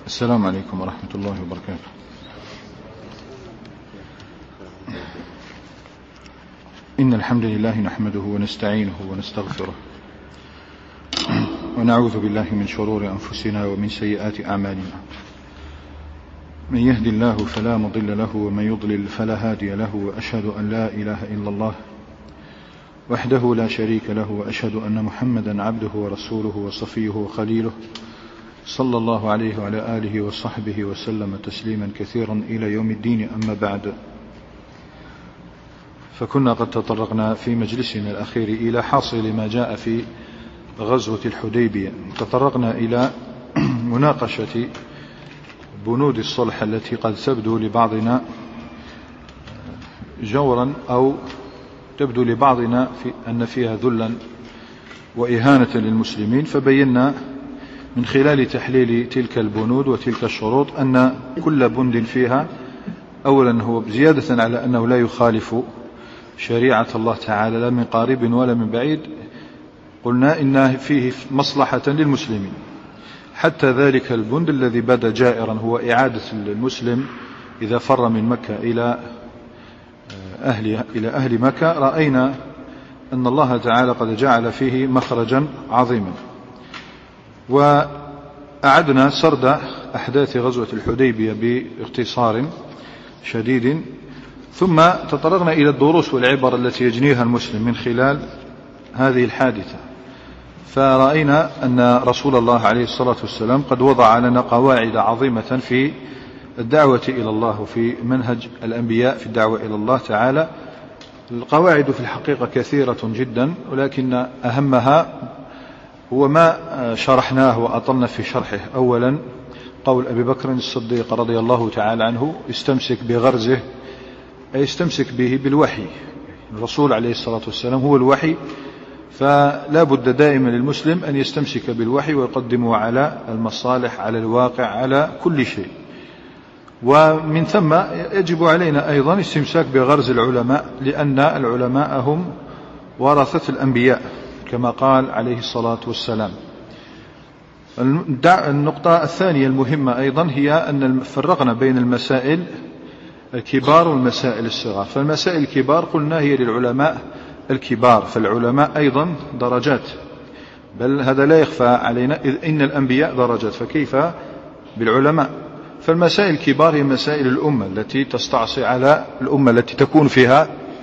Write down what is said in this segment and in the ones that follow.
السلام عليكم ورحمة الله وبركاته. إن الحمد لله نحمده ونستعينه ونستغفره ونعوذ بالله من شرور أنفسنا ومن سيئات أعمالنا. من يهد الله فلا مضل له ومن يضلل فلا هادي له، وأشهد أن لا إله إلا الله وحده لا شريك له، وأشهد أن محمدا عبده ورسوله وصفيه وخليله صلى الله عليه وعلى آله وصحبه وسلم تسليما كثيرا إلى يوم الدين. أما بعد، فكنا قد تطرقنا في مجلسنا الأخير إلى حاصل ما جاء في غزوة الحديبية. تطرقنا إلى مناقشة بنود الصلح التي قد تبدو لبعضنا جورا، أو تبدو لبعضنا أن فيها ذلا وإهانة للمسلمين، فبينا من خلال تحليل تلك البنود وتلك الشروط أن كل بند فيها أولا هو زيادة على أنه لا يخالف شريعة الله تعالى لا من قريب ولا من بعيد، قلنا إن فيه مصلحة للمسلمين. حتى ذلك البند الذي بدا جائرا هو إعادة المسلم إذا فر من مكة إلى أهل مكة، رأينا أن الله تعالى قد جعل فيه مخرجا عظيما. وأعدنا سرد أحداث غزوة الحديبية باختصار شديد، ثم تطرقنا إلى الدروس والعبر التي يجنيها المسلم من خلال هذه الحادثة. فرأينا أن رسول الله عليه الصلاة والسلام قد وضع لنا قواعد عظيمة في الدعوة إلى الله وفي منهج الأنبياء في الدعوة إلى الله تعالى. القواعد في الحقيقة كثيرة جدا، ولكن أهمها هو ما شرحناه وأطلنا في شرحه. أولا قول أبي بكر الصديق رضي الله تعالى عنه: استمسك بغرزه، أي استمسك به بالوحي. الرسول عليه الصلاة والسلام هو الوحي، فلا بد دائما للمسلم أن يستمسك بالوحي ويقدمه على المصالح، على الواقع، على كل شيء. ومن ثم يجب علينا أيضا استمساك بغرز العلماء، لأن العلماء هم ورثة الأنبياء كما قال عليه الصلاة والسلام. النقطة الثانية المهمة أيضا هي أن فرقنا بين المسائل الكبار والمسائل الصغار. فالمسائل الكبار قلنا هي للعلماء الكبار، فالعلماء أيضا درجات، بل هذا لا يخفى علينا، إذ إن الأنبياء درجات، فكيف بالعلماء؟ فالمسائل الكبار هي مسائل الأمة التي تستعصي على الأمة، التي تكون فيها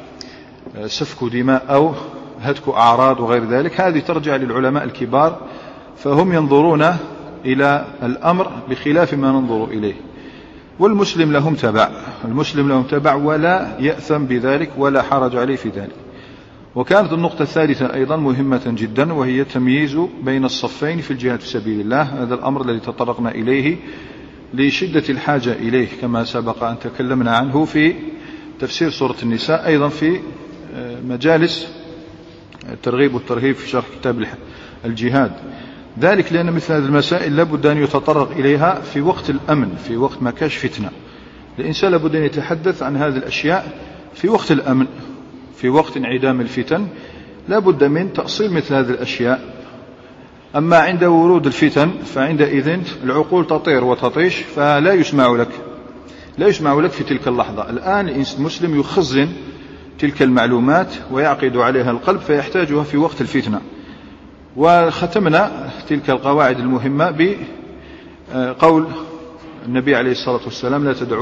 سفك دماء أو هتك أعراض وغير ذلك، هذه ترجع للعلماء الكبار، فهم ينظرون إلى الأمر بخلاف ما ننظر إليه. والمسلم لهم تبع، المسلم لهم تبع ولا يأثم بذلك ولا حرج عليه في ذلك. وكانت النقطة الثالثة أيضا مهمة جدا، وهي تمييز بين الصفين في الجهاد في سبيل الله. هذا الأمر الذي تطرقنا إليه لشدة الحاجة إليه، كما سبق أن تكلمنا عنه في تفسير سورة النساء، أيضا في مجالس الترغيب والترهيب في شرح كتاب الجهاد. ذلك لأن مثل هذه المسائل لابد أن يتطرق إليها في وقت الأمن، في وقت ما كاش فتنة. الإنسان لابد أن يتحدث عن هذه الأشياء في وقت الأمن، في وقت انعدام الفتن لابد من تأصيل مثل هذه الأشياء. أما عند ورود الفتن فعندئذ العقول تطير وتطيش، فلا يسمع لك، لا يسمع لك في تلك اللحظة. الآن المسلم يخزن تلك المعلومات ويعقد عليها القلب، فيحتاجها في وقت الفتنة. وختمنا تلك القواعد المهمة بقول النبي عليه الصلاة والسلام: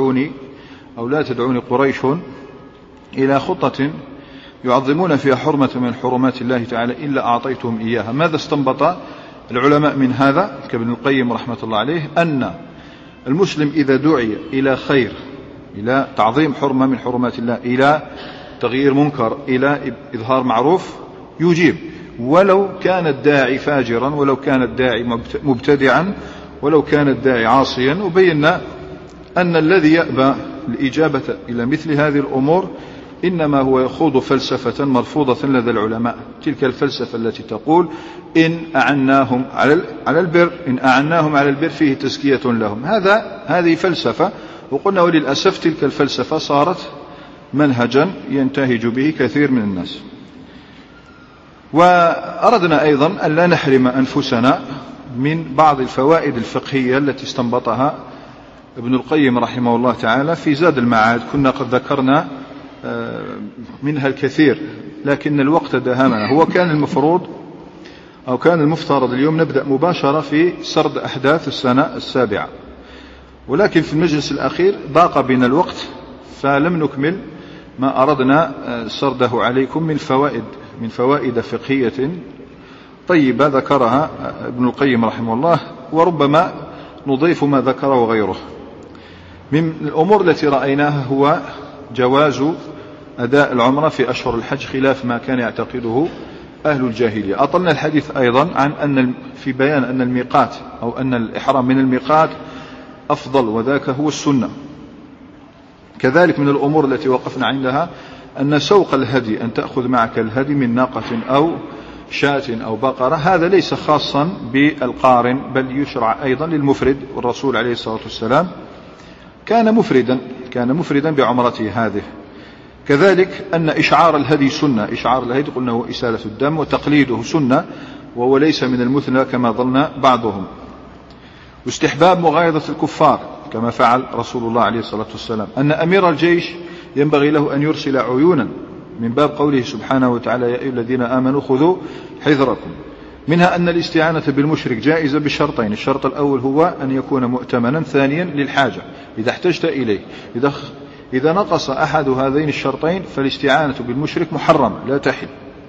لا تدعوني قريش إلى خطة يعظمون فيها حرمة من حرمات الله تعالى إلا أعطيتهم إياها. ماذا استنبط العلماء من هذا كابن القيم رحمة الله عليه؟ أن المسلم إذا دعي إلى خير، إلى تعظيم حرمة من حرمات الله، إلى تغيير منكر، إلى إظهار معروف، يجيب، ولو كان الداعي فاجرا، ولو كان الداعي مبتدعا، ولو كان الداعي عاصيا. وبينا أن الذي يأبى الإجابة إلى مثل هذه الأمور إنما هو يخوض فلسفة مرفوضة لدى العلماء، تلك الفلسفة التي تقول إن أعناهم على البر فيه تزكية لهم. هذه فلسفة، وقلنا وللأسف تلك الفلسفة صارت منهجا ينتهج به كثير من الناس. وأردنا أيضا أن لا نحرم أنفسنا من بعض الفوائد الفقهية التي استنبطها ابن القيم رحمه الله تعالى في زاد المعاد. كنا قد ذكرنا منها الكثير لكن الوقت داهمنا. هو كان المفروض أو كان المفترض اليوم نبدأ مباشرة في سرد أحداث السنة السابعة، ولكن في المجلس الأخير ضاق بنا الوقت فلم نكمل ما أردنا سرده عليكم من فوائد فقهية طيبة ذكرها ابن القيم رحمه الله، وربما نضيف ما ذكره غيره. من الأمور التي رأيناها هو جواز أداء العمرة في أشهر الحج خلاف ما كان يعتقده أهل الجاهلية. أطلنا الحديث أيضا عن في بيان أن الميقات أو أن الإحرام من الميقات أفضل وذاك هو السنة. كذلك من الأمور التي وقفنا عندها أن سوق الهدي، أن تأخذ معك الهدي من ناقة أو شاة أو بقرة، هذا ليس خاصا بالقارن بل يشرع أيضا للمفرد، والرسول عليه الصلاة والسلام كان مفردا بعمرته هذه. كذلك أن إشعار الهدي سنة، إشعار الهدي قلنا هو إسالة الدم، وتقليده سنة وهو ليس من المثنى كما ظن بعضهم. واستحباب مغايظة الكفار كما فعل رسول الله عليه الصلاة والسلام. أن أمير الجيش ينبغي له أن يرسل عيونا من باب قوله سبحانه وتعالى يا أيها الذين آمنوا خذوا حذركم. منها أن الاستعانة بالمشرك جائزة بشرطين: الشرط الأول هو أن يكون مؤتمنا، ثانيا للحاجة إذا احتجت إليه. إذا نقص أحد هذين الشرطين فالاستعانة بالمشرك محرم لا تحل.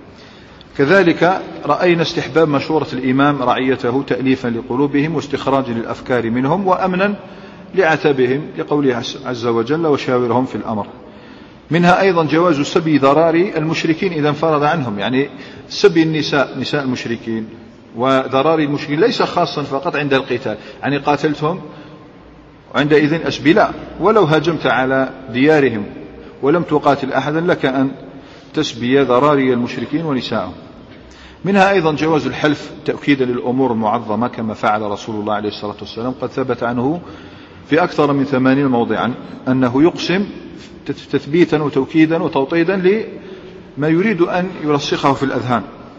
كذلك رأينا استحباب مشورة الإمام رعيته تأليفا لقلوبهم واستخراجا للأفكار منهم وأمنا لعتبهم، لقوله عز وجل وشاورهم في الأمر. منها أيضا جواز سبي ذراري المشركين إذا انفرض عنهم، يعني سبي النساء، نساء المشركين وذراري المشركين ليس خاصا فقط عند القتال، يعني قاتلتهم وعندئذ أسبي، لا، ولو هجمت على ديارهم ولم تقاتل أحدا لك أن تسبي ذراري المشركين ونساءهم. منها أيضا جواز الحلف تأكيدا للأمور المعظمة كما فعل رسول الله عليه الصلاة والسلام. قد ثبت عنه في أكثر من 80 موضعا أنه يقسم تثبيتا وتوكيدا وتوطيدا لما يريد أن يرسخه في الأذهان.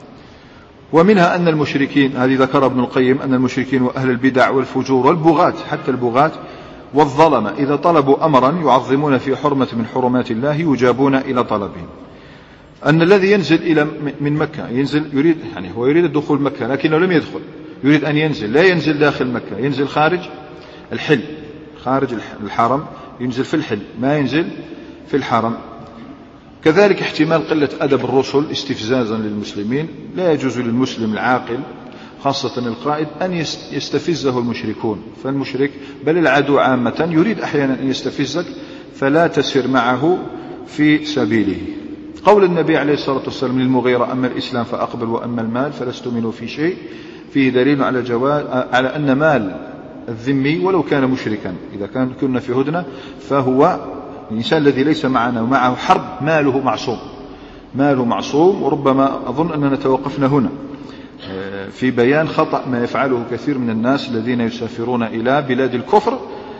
ومنها أن المشركين، هذه ذكر ابن القيم، أن المشركين وأهل البدع والفجور والبغاة، حتى البغاة والظلمة، إذا طلبوا أمرا يعظمون في حرمة من حرمات الله يجابون إلى طلبهم. أن الذي ينزل من مكة يريد، يعني هو يريد الدخول مكة لكنه لم يدخل، يريد أن ينزل، لا ينزل داخل مكة، ينزل خارج الحل، خارج الحرم، ينزل في الحل ما ينزل في الحرم. كذلك احتمال قلة أدب الرسل استفزازا للمسلمين، لا يجوز للمسلم العاقل خاصة القائد أن يستفزه المشركون، فالمشرك بل العدو عامة يريد أحيانا أن يستفزك فلا تسر معه في سبيله. قول النبي عليه الصلاة والسلام للمغيرة أما الإسلام فأقبل وأما المال فلست منه في شيء، فيه دليل على أن مال الذمي ولو كان مشركا إذا كنا في هدنة فهو الإنسان الذي ليس معنا ومعه حرب ماله معصوم. وربما أظن أننا توقفنا هنا في بيان خطأ ما يفعله كثير من الناس الذين يسافرون إلى بلاد الكفر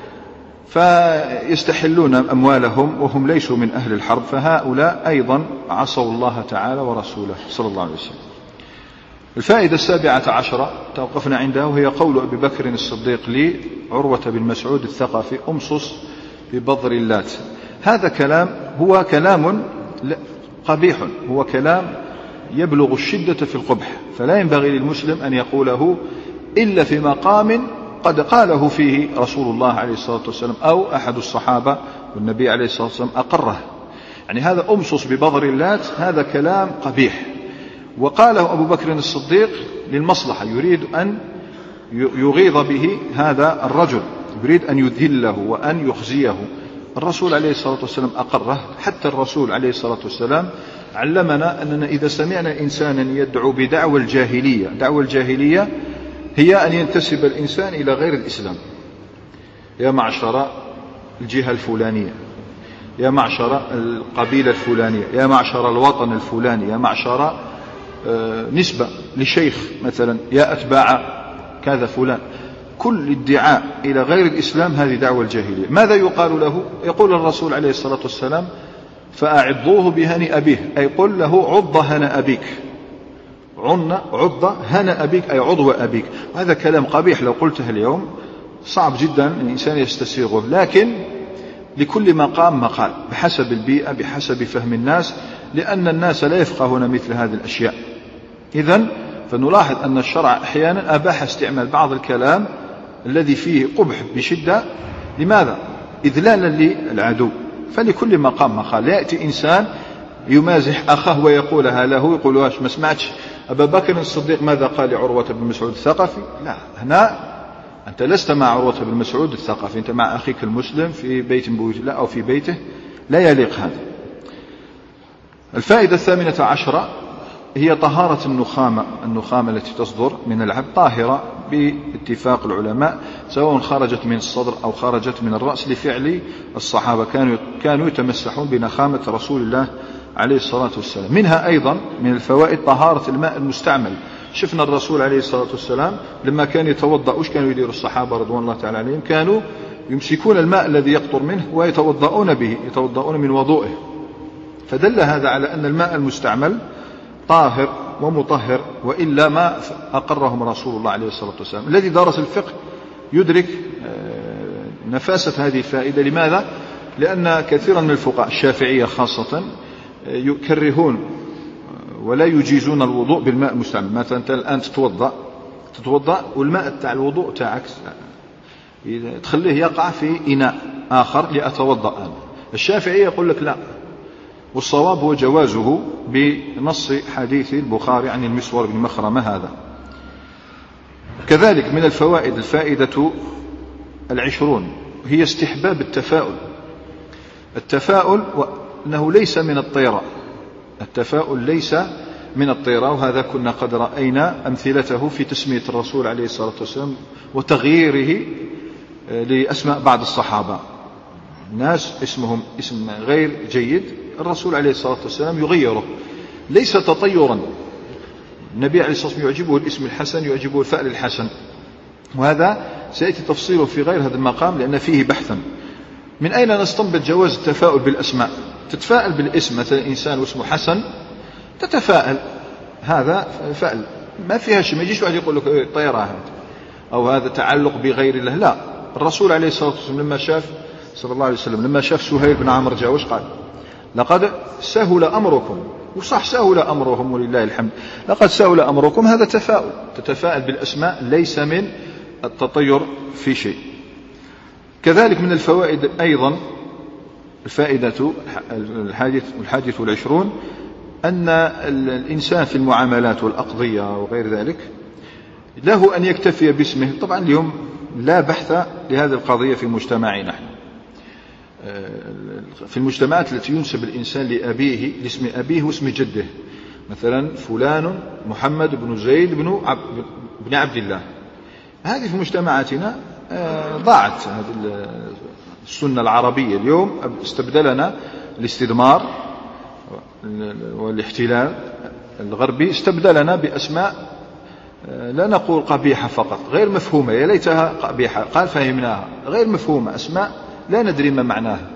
فيستحلون أموالهم وهم ليسوا من أهل الحرب، فهؤلاء أيضا عصوا الله تعالى ورسوله صلى الله عليه وسلم. الفائدة 17 توقفنا عندها، وهي قول أبي بكر الصديق لعروة بن مسعود الثقفي أمصص ببضر اللات. هذا هو كلام قبيح، هو كلام يبلغ الشدة في القبح، فلا ينبغي للمسلم أن يقوله إلا في مقام قد قاله فيه رسول الله عليه الصلاة والسلام أو أحد الصحابة والنبي عليه الصلاة والسلام أقره. يعني هذا أمصص ببضر اللات، هذا كلام قبيح، وقاله أبو بكر الصديق للمصلحة، يريد أن يغيظ به هذا الرجل، يريد أن يذله وأن يخزيه. الرسول عليه الصلاة والسلام أقره، حتى الرسول عليه الصلاة والسلام علمنا أننا إذا سمعنا إنسانا يدعو بدعوى الجاهلية، دعوى الجاهلية هي أن ينتسب الإنسان إلى غير الإسلام، يا معشر الجهة الفلانية، يا معشر القبيلة الفلانية، يا معشر الوطن الفلاني، يا معشر نسبة لشيخ مثلا، يا أتباع كذا فلان. كل ادعاء إلى غير الإسلام هذه دعوة الجاهلية. ماذا يقال له؟ يقول الرسول عليه الصلاة والسلام فأعضوه بهن أبيه، أي قل له عض هن أبيك، عض هنا أبيك أي عضو أبيك. هذا كلام قبيح لو قلته اليوم، صعب جدا الإنسان يستسيغه، لكن لكل مقام مقال بحسب البيئة بحسب فهم الناس، لأن الناس لا يفقهون مثل هذه الأشياء. إذن فنلاحظ أن الشرع أحيانا أباح استعمال بعض الكلام الذي فيه قبح بشدة. لماذا؟ إذلالا للعدو. فلكل مقام مقال. لا يأتي إنسان يمازح أخاه ويقولها له، يقولواش ما سمعتش أبا بكر الصديق ماذا قال لعروة بن مسعود الثقفي؟ لا، هنا أنت لست مع عروة بن مسعود الثقفي، أنت مع أخيك المسلم في بيت من بيوت الله أو في بيته، لا يليق هذا. الفائدة 18 هي طهارة النخامة التي تصدر من العبد طاهرة باتفاق العلماء، سواء خرجت من الصدر أو خرجت من الرأس، لفعل الصحابة كانوا يتمسحون بنخامة رسول الله عليه الصلاة والسلام. منها أيضا من الفوائد طهارة الماء المستعمل. شفنا الرسول عليه الصلاة والسلام لما كان يتوضأ وش كانوا يديروا الصحابة رضوان الله تعالى عليهم؟ كانوا يمسكون الماء الذي يقطر منه ويتوضؤون به، يتوضؤون من وضوئه. فدل هذا على أن الماء المستعمل طاهر ومطهر، وإلا ما أقرهم رسول الله عليه الصلاة والسلام. الذي درس الفقه يدرك نفاسة هذه الفائدة. لماذا؟ لأن كثيرا من الفقهاء الشافعية خاصة يكرهون ولا يجيزون الوضوء بالماء المستعمل. مثلا أنت الآن تتوضأ والماء تاع الوضوء تاعك تخليه يقع في إناء آخر لأتوضأ أنا. الشافعية يقول لك لا، والصواب هو جوازه بنص حديث البخاري عن المسور بن مخرمة هذا. كذلك من الفوائد الفائدة 20 هي استحباب التفاؤل وأنه ليس من الطيرة. التفاؤل ليس من الطيرة، وهذا كنا قد رأينا أمثلته في تسمية الرسول عليه الصلاة والسلام وتغييره لأسماء بعض الصحابة. ناس اسمهم اسم غير جيد، الرسول عليه الصلاة والسلام يغيره، ليس تطيرا. النبي عليه الصلاة والسلام يعجبه الاسم الحسن، يعجبه الفعل الحسن، وهذا سيأتي تفصيله في غير هذا المقام لأن فيه بحثا. من أين نستنبط جواز التفاؤل بالأسماء؟ تتفائل بالاسم، مثلا إنسان واسمه حسن تتفائل، هذا فعل ما فيها شيء. ما يجيش واحد يقول لك طيرة هذا أو هذا تعلق بغير الله، لا. الرسول عليه الصلاة والسلام لما شاف سهيل بن عمرو جاء وش قال؟ لقد سهل أمركم. وصح سهل أمرهم ولله الحمد، لقد سهل أمركم. هذا تفاؤل، تتفائل بالأسماء، ليس من التطير في شيء. كذلك من الفوائد أيضا الفائدة 21 أن الإنسان في المعاملات والأقضية وغير ذلك له أن يكتفي باسمه. طبعا اليوم لا بحث لهذه القضية في مجتمعنا نحن، في المجتمعات التي ينسب الإنسان لأبيه لاسم أبيه واسم جده، مثلا فلان محمد بن زيد بن عبد الله. هذه في مجتمعاتنا ضاعت هذه السنة العربية. اليوم استبدلنا الاستدمار والاحتلال الغربي، استبدلنا بأسماء لا نقول قبيحة فقط، غير مفهومة، يا ليتها قبيحة قال فهمناها، غير مفهومة، أسماء لا ندري ما معناها.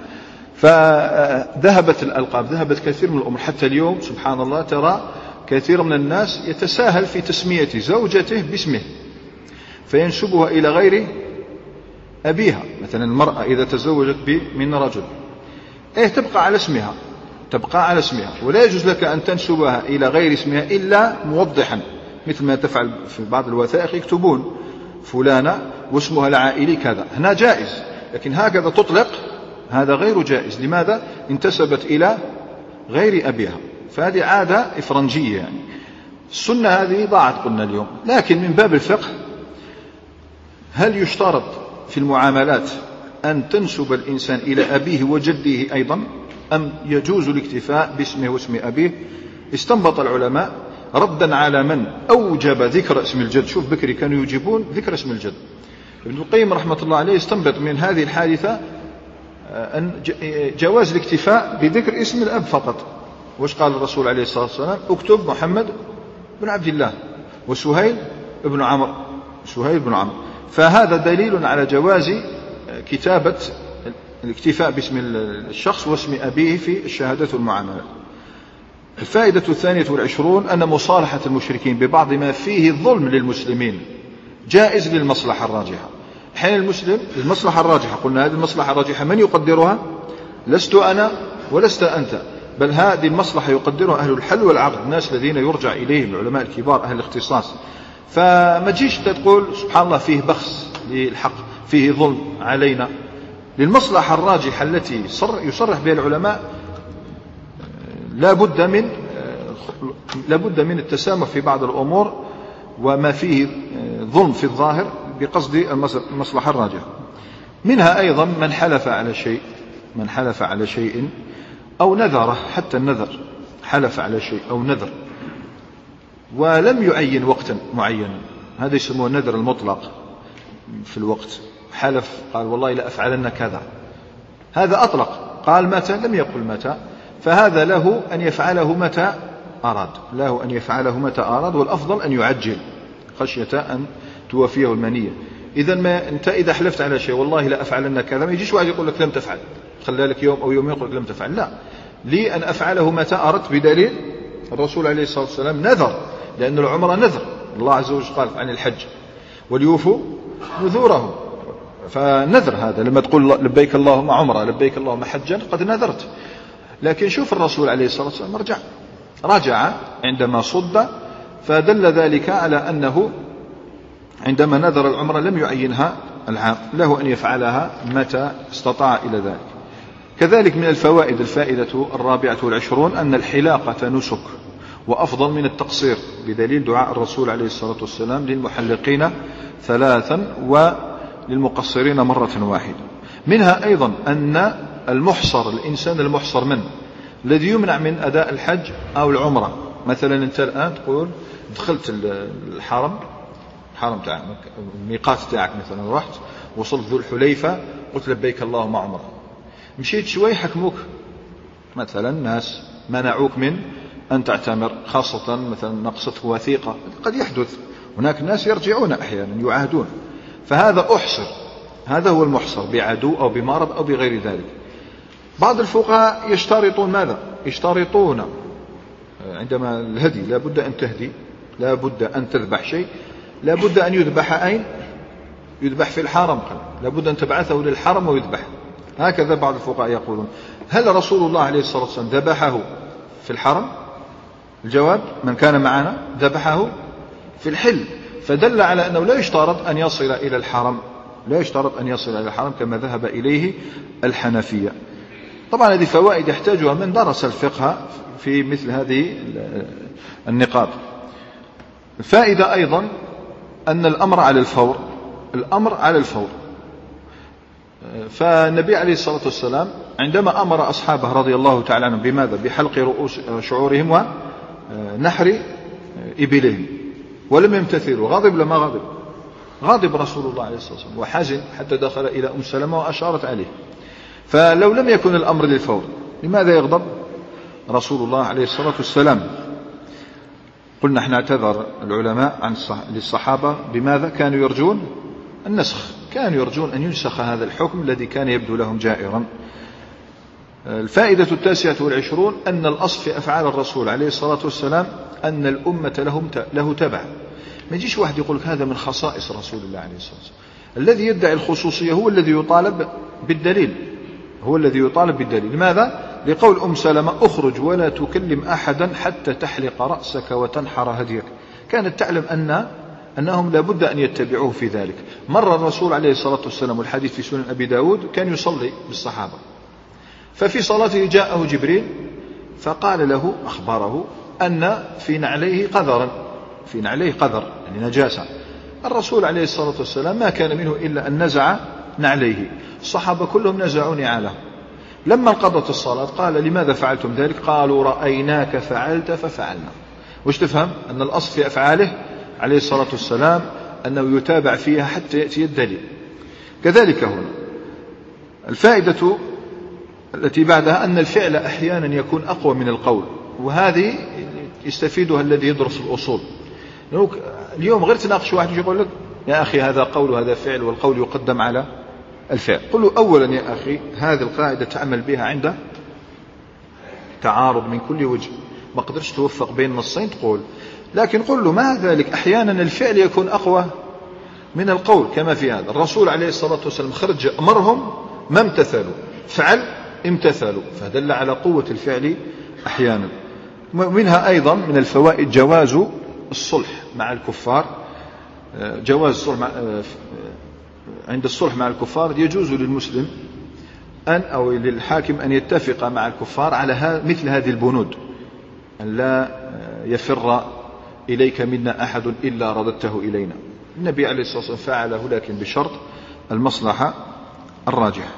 فذهبت الألقاب، ذهبت كثير من الأمور. حتى اليوم سبحان الله ترى كثير من الناس يتساهل في تسمية زوجته باسمه فينسبها إلى غير أبيها. مثلا المرأة إذا تزوجت من رجل تبقى على اسمها، ولا يجوز لك أن تنسبها إلى غير اسمها إلا موضحا، مثل ما تفعل في بعض الوثائق يكتبون فلانة واسمها العائلي كذا. هنا جائز، لكن هكذا تطلق هذا غير جائز. لماذا؟ انتسبت إلى غير أبيها، فهذه عادة إفرنجية يعني. السنة هذه ضاعت قلنا اليوم. لكن من باب الفقه، هل يشترط في المعاملات أن تنسب الإنسان إلى أبيه وجده أيضا، أم يجوز الاكتفاء باسمه واسم أبيه؟ استنبط العلماء ردا على من أوجب ذكر اسم الجد. شوف بكري كانوا يجيبون ذكر اسم الجد. ابن القيم رحمة الله عليه استنبط من هذه الحادثة أن جواز الاكتفاء بذكر اسم الأب فقط. وش قال الرسول عليه الصلاة والسلام؟ اكتب محمد بن عبد الله وسهيل بن عمرو. فهذا دليل على جواز كتابة الاكتفاء باسم الشخص واسم أبيه في الشهادة والمعاملات. الفائدة 22 أن مصالحة المشركين ببعض ما فيه ظلم للمسلمين جائز للمصلحة الراجحة. حين المسلم للمصلحة الراجحة، قلنا هذه المصلحة الراجحة من يقدرها؟ لست أنا ولست أنت، بل هذه المصلحة يقدرها أهل الحل والعقد، الناس الذين يرجع إليهم العلماء الكبار أهل الاختصاص. فما تجيش تقول سبحان الله فيه بخس للحق، فيه ظلم علينا. للمصلحة الراجحة التي يصرح بها العلماء لا بد من التسامح في بعض الأمور وما فيه ظلم في الظاهر بقصد المصلحة الراجحة. منها أيضا من حلف على شيء أو نذره، حتى النذر حلف على شيء أو نذر ولم يعين وقتا معينا، هذا يسموه النذر المطلق في الوقت. حلف قال والله لا أفعلن كذا، هذا أطلق، قال متى لم يقل متى، فهذا له أن يفعله متى أراد، والأفضل أن يعجل خشية أن توفيه المنية. أنت إذا حلفت على شيء والله لا أفعلن كذا، ما يجيش واحد يقول لك لم تفعل، خلى لك يوم أو يوم يقول لك لم تفعل، لا، لي أن أفعله متى أردت، بدليل الرسول عليه الصلاة والسلام نذر، لأن العمرة نذر، الله عز وجل قال عن الحج وليوفوا نذورهم، فنذر هذا لما تقول لبيك اللهم عمرة لبيك اللهم حجا قد نذرت. لكن شوف الرسول عليه الصلاة والسلام رجع عندما صد، فدل ذلك على أنه عندما نذر العمرة لم يعينها العام، له أن يفعلها متى استطاع إلى ذلك. كذلك من الفوائد الفائدة 24 أن الحلاقة نسك وأفضل من التقصير، بدليل دعاء الرسول عليه الصلاة والسلام للمحلقين 3 وللمقصرين مرة واحدة. منها أيضا أن الإنسان المحصر الذي يمنع من أداء الحج أو العمرة. مثلا أنت الآن تقول دخلت الحرم تاعك، الميقات تاعك، مثلا رحت وصلت ذو الحليفة قلت لبيك اللهم عمرة، مشيت شوي حكموك مثلا ناس منعوك من أن تعتمر، خاصة مثلا نقصت وثيقة، قد يحدث هناك ناس يرجعون أحيانا يعاهدون، فهذا أحصر، هذا هو المحصر بعدو أو بمرض أو بغير ذلك. بعض الفقهاء يشترطون ماذا؟ يشترطون عندما الهدي لا بد أن تهدي، لا بد أن تذبح شيء، لا بد أن يذبح أين؟ يذبح في الحرم، لا بد أن تبعثه للحرم ويذبح. هكذا بعض الفقهاء يقولون. هل رسول الله عليه الصلاة والسلام ذبحه في الحرم؟ الجواب من كان معنا ذبحه في الحل، فدل على أنه لا يشترط أن يصل إلى الحرم، كما ذهب إليه الحنفية. طبعا هذه فوائد يحتاجها من درس الفقه في مثل هذه النقاط. الفائدة أيضا أن الأمر على الفور، فالنبي عليه الصلاة والسلام عندما أمر أصحابه رضي الله تعالى عنهم بماذا؟ بحلق رؤوس شعورهم ونحر إبلهم، ولم يمتثلوا، غضب لما غضب رسول الله عليه الصلاة والسلام وحزن حتى دخل إلى أم سلمة وأشارت عليه. فلو لم يكن الأمر للفور لماذا يغضب رسول الله عليه الصلاة والسلام؟ قلنا احنا اعتذر العلماء للصحابة بماذا؟ كانوا يرجون النسخ، كانوا يرجون أن ينسخ هذا الحكم الذي كان يبدو لهم جائرا. الفائدة 29 أن الأصل في أفعال الرسول عليه الصلاة والسلام أن الأمة له تبع. ما يجيش واحد يقول لك هذا من خصائص رسول الله عليه الصلاة والسلام. الذي يدعي الخصوصية هو الذي يطالب بالدليل. لماذا؟ لقول أم سلمة أخرج ولا تكلم أحدا حتى تحلق رأسك وتنحر هديك. كانت تعلم أنهم لابد أن يتبعوه في ذلك. مر الرسول عليه الصلاة والسلام، والحديث في سنن أبي داود، كان يصلي بالصحابة، ففي صلاته جاءه جبريل فقال له، أخبره أن في نعليه قذر يعني نجاسة. الرسول عليه الصلاة والسلام ما كان منه إلا أن نزع نعليه، الصحابة كلهم نزعوا نعاله. لما انقضت الصلاة قال لماذا فعلتم ذلك؟ قالوا رأيناك فعلت ففعلنا. وش تفهم؟ أن الأصل في أفعاله عليه الصلاة والسلام أنه يتابع فيها حتى يأتي الدليل. كذلك هنا الفائدة التي بعدها أن الفعل أحيانا يكون أقوى من القول، وهذه يستفيدها الذي يدرس الأصول. اليوم غير تناقش واحد يقول لك يا أخي هذا قول وهذا فعل والقول يقدم على الفعل. قل له أولا يا أخي هذه القاعدة تعمل بها عند تعارض من كل وجه، ما قدرش توفق بين نصين تقول، لكن قل له مع ذلك أحيانا الفعل يكون أقوى من القول، كما في هذا الرسول عليه الصلاة والسلام خرج أمرهم ما امتثلوا، فعل امتثلوا، فدل على قوة الفعل أحيانا. منها أيضا من الفوائد جواز الصلح مع الكفار، جواز الصلح عند الصلح مع الكفار يجوز للمسلم أو للحاكم أن يتفق مع الكفار على مثل هذه البنود، أن لا يفر إليك منا أحد إلا رددته إلينا. النبي عليه الصلاة والسلام فعله لكن بشرط المصلحة الراجحة.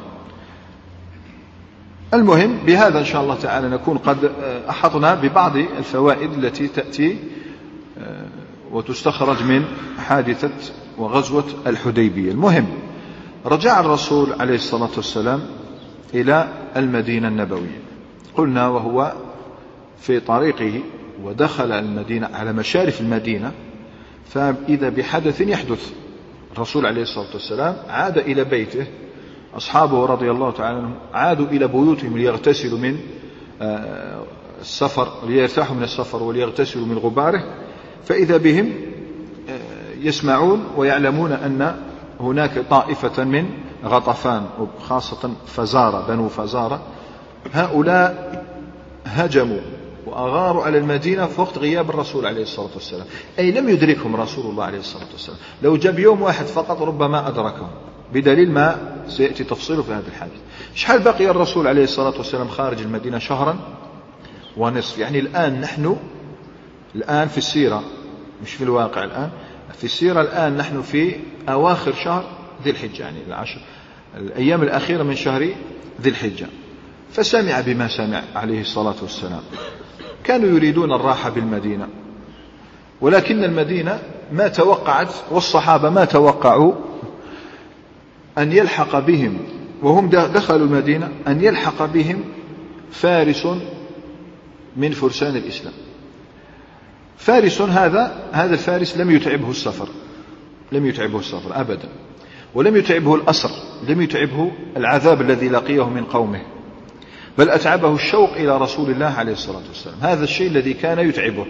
المهم بهذا إن شاء الله تعالى نكون قد أحطنا ببعض الفوائد التي تأتي وتستخرج من حادثة وغزوة الحديبية. المهم رجع الرسول عليه الصلاة والسلام إلى المدينة النبوية، قلنا وهو في طريقه ودخل المدينة على مشارف المدينة، فإذا بحدث يحدث. الرسول عليه الصلاة والسلام عاد إلى بيته، أصحابه رضي الله تعالى عنهم عادوا إلى بيوتهم ليغتسلوا من السفر، ليرتاحوا من السفر وليغتسلوا من غباره، فإذا بهم يسمعون ويعلمون أن هناك طائفة من غطفان وخاصة فزارة، بنو فزارة، هؤلاء هجموا وأغاروا على المدينة في وقت غياب الرسول عليه الصلاة والسلام، أي لم يدركهم رسول الله عليه الصلاة والسلام. لو جاب يوم واحد فقط ربما أدركهم، بدليل ما سيأتي تفصيله في هذا الحديث. شحال بقي الرسول عليه الصلاة والسلام خارج المدينة؟ شهرا ونصف. يعني نحن الآن في السيرة، مش في الواقع، الآن في السيرة، الآن نحن في أواخر شهر ذي الحجة، يعني الأيام الأخيرة من شهر ذي الحجة. فسمع بما سمع عليه الصلاة والسلام. كانوا يريدون الراحة بالمدينة، ولكن المدينة ما توقعت، والصحابة ما توقعوا أن يلحق بهم وهم دخلوا المدينة أن يلحق بهم فارس من فرسان الإسلام. فارس هذا الفارس لم يتعبه السفر، لم يتعبه السفر أبدا، ولم يتعبه الأسر، لم يتعبه العذاب الذي لقيه من قومه، بل أتعبه الشوق إلى رسول الله عليه الصلاة والسلام. هذا الشيء الذي كان يتعبه.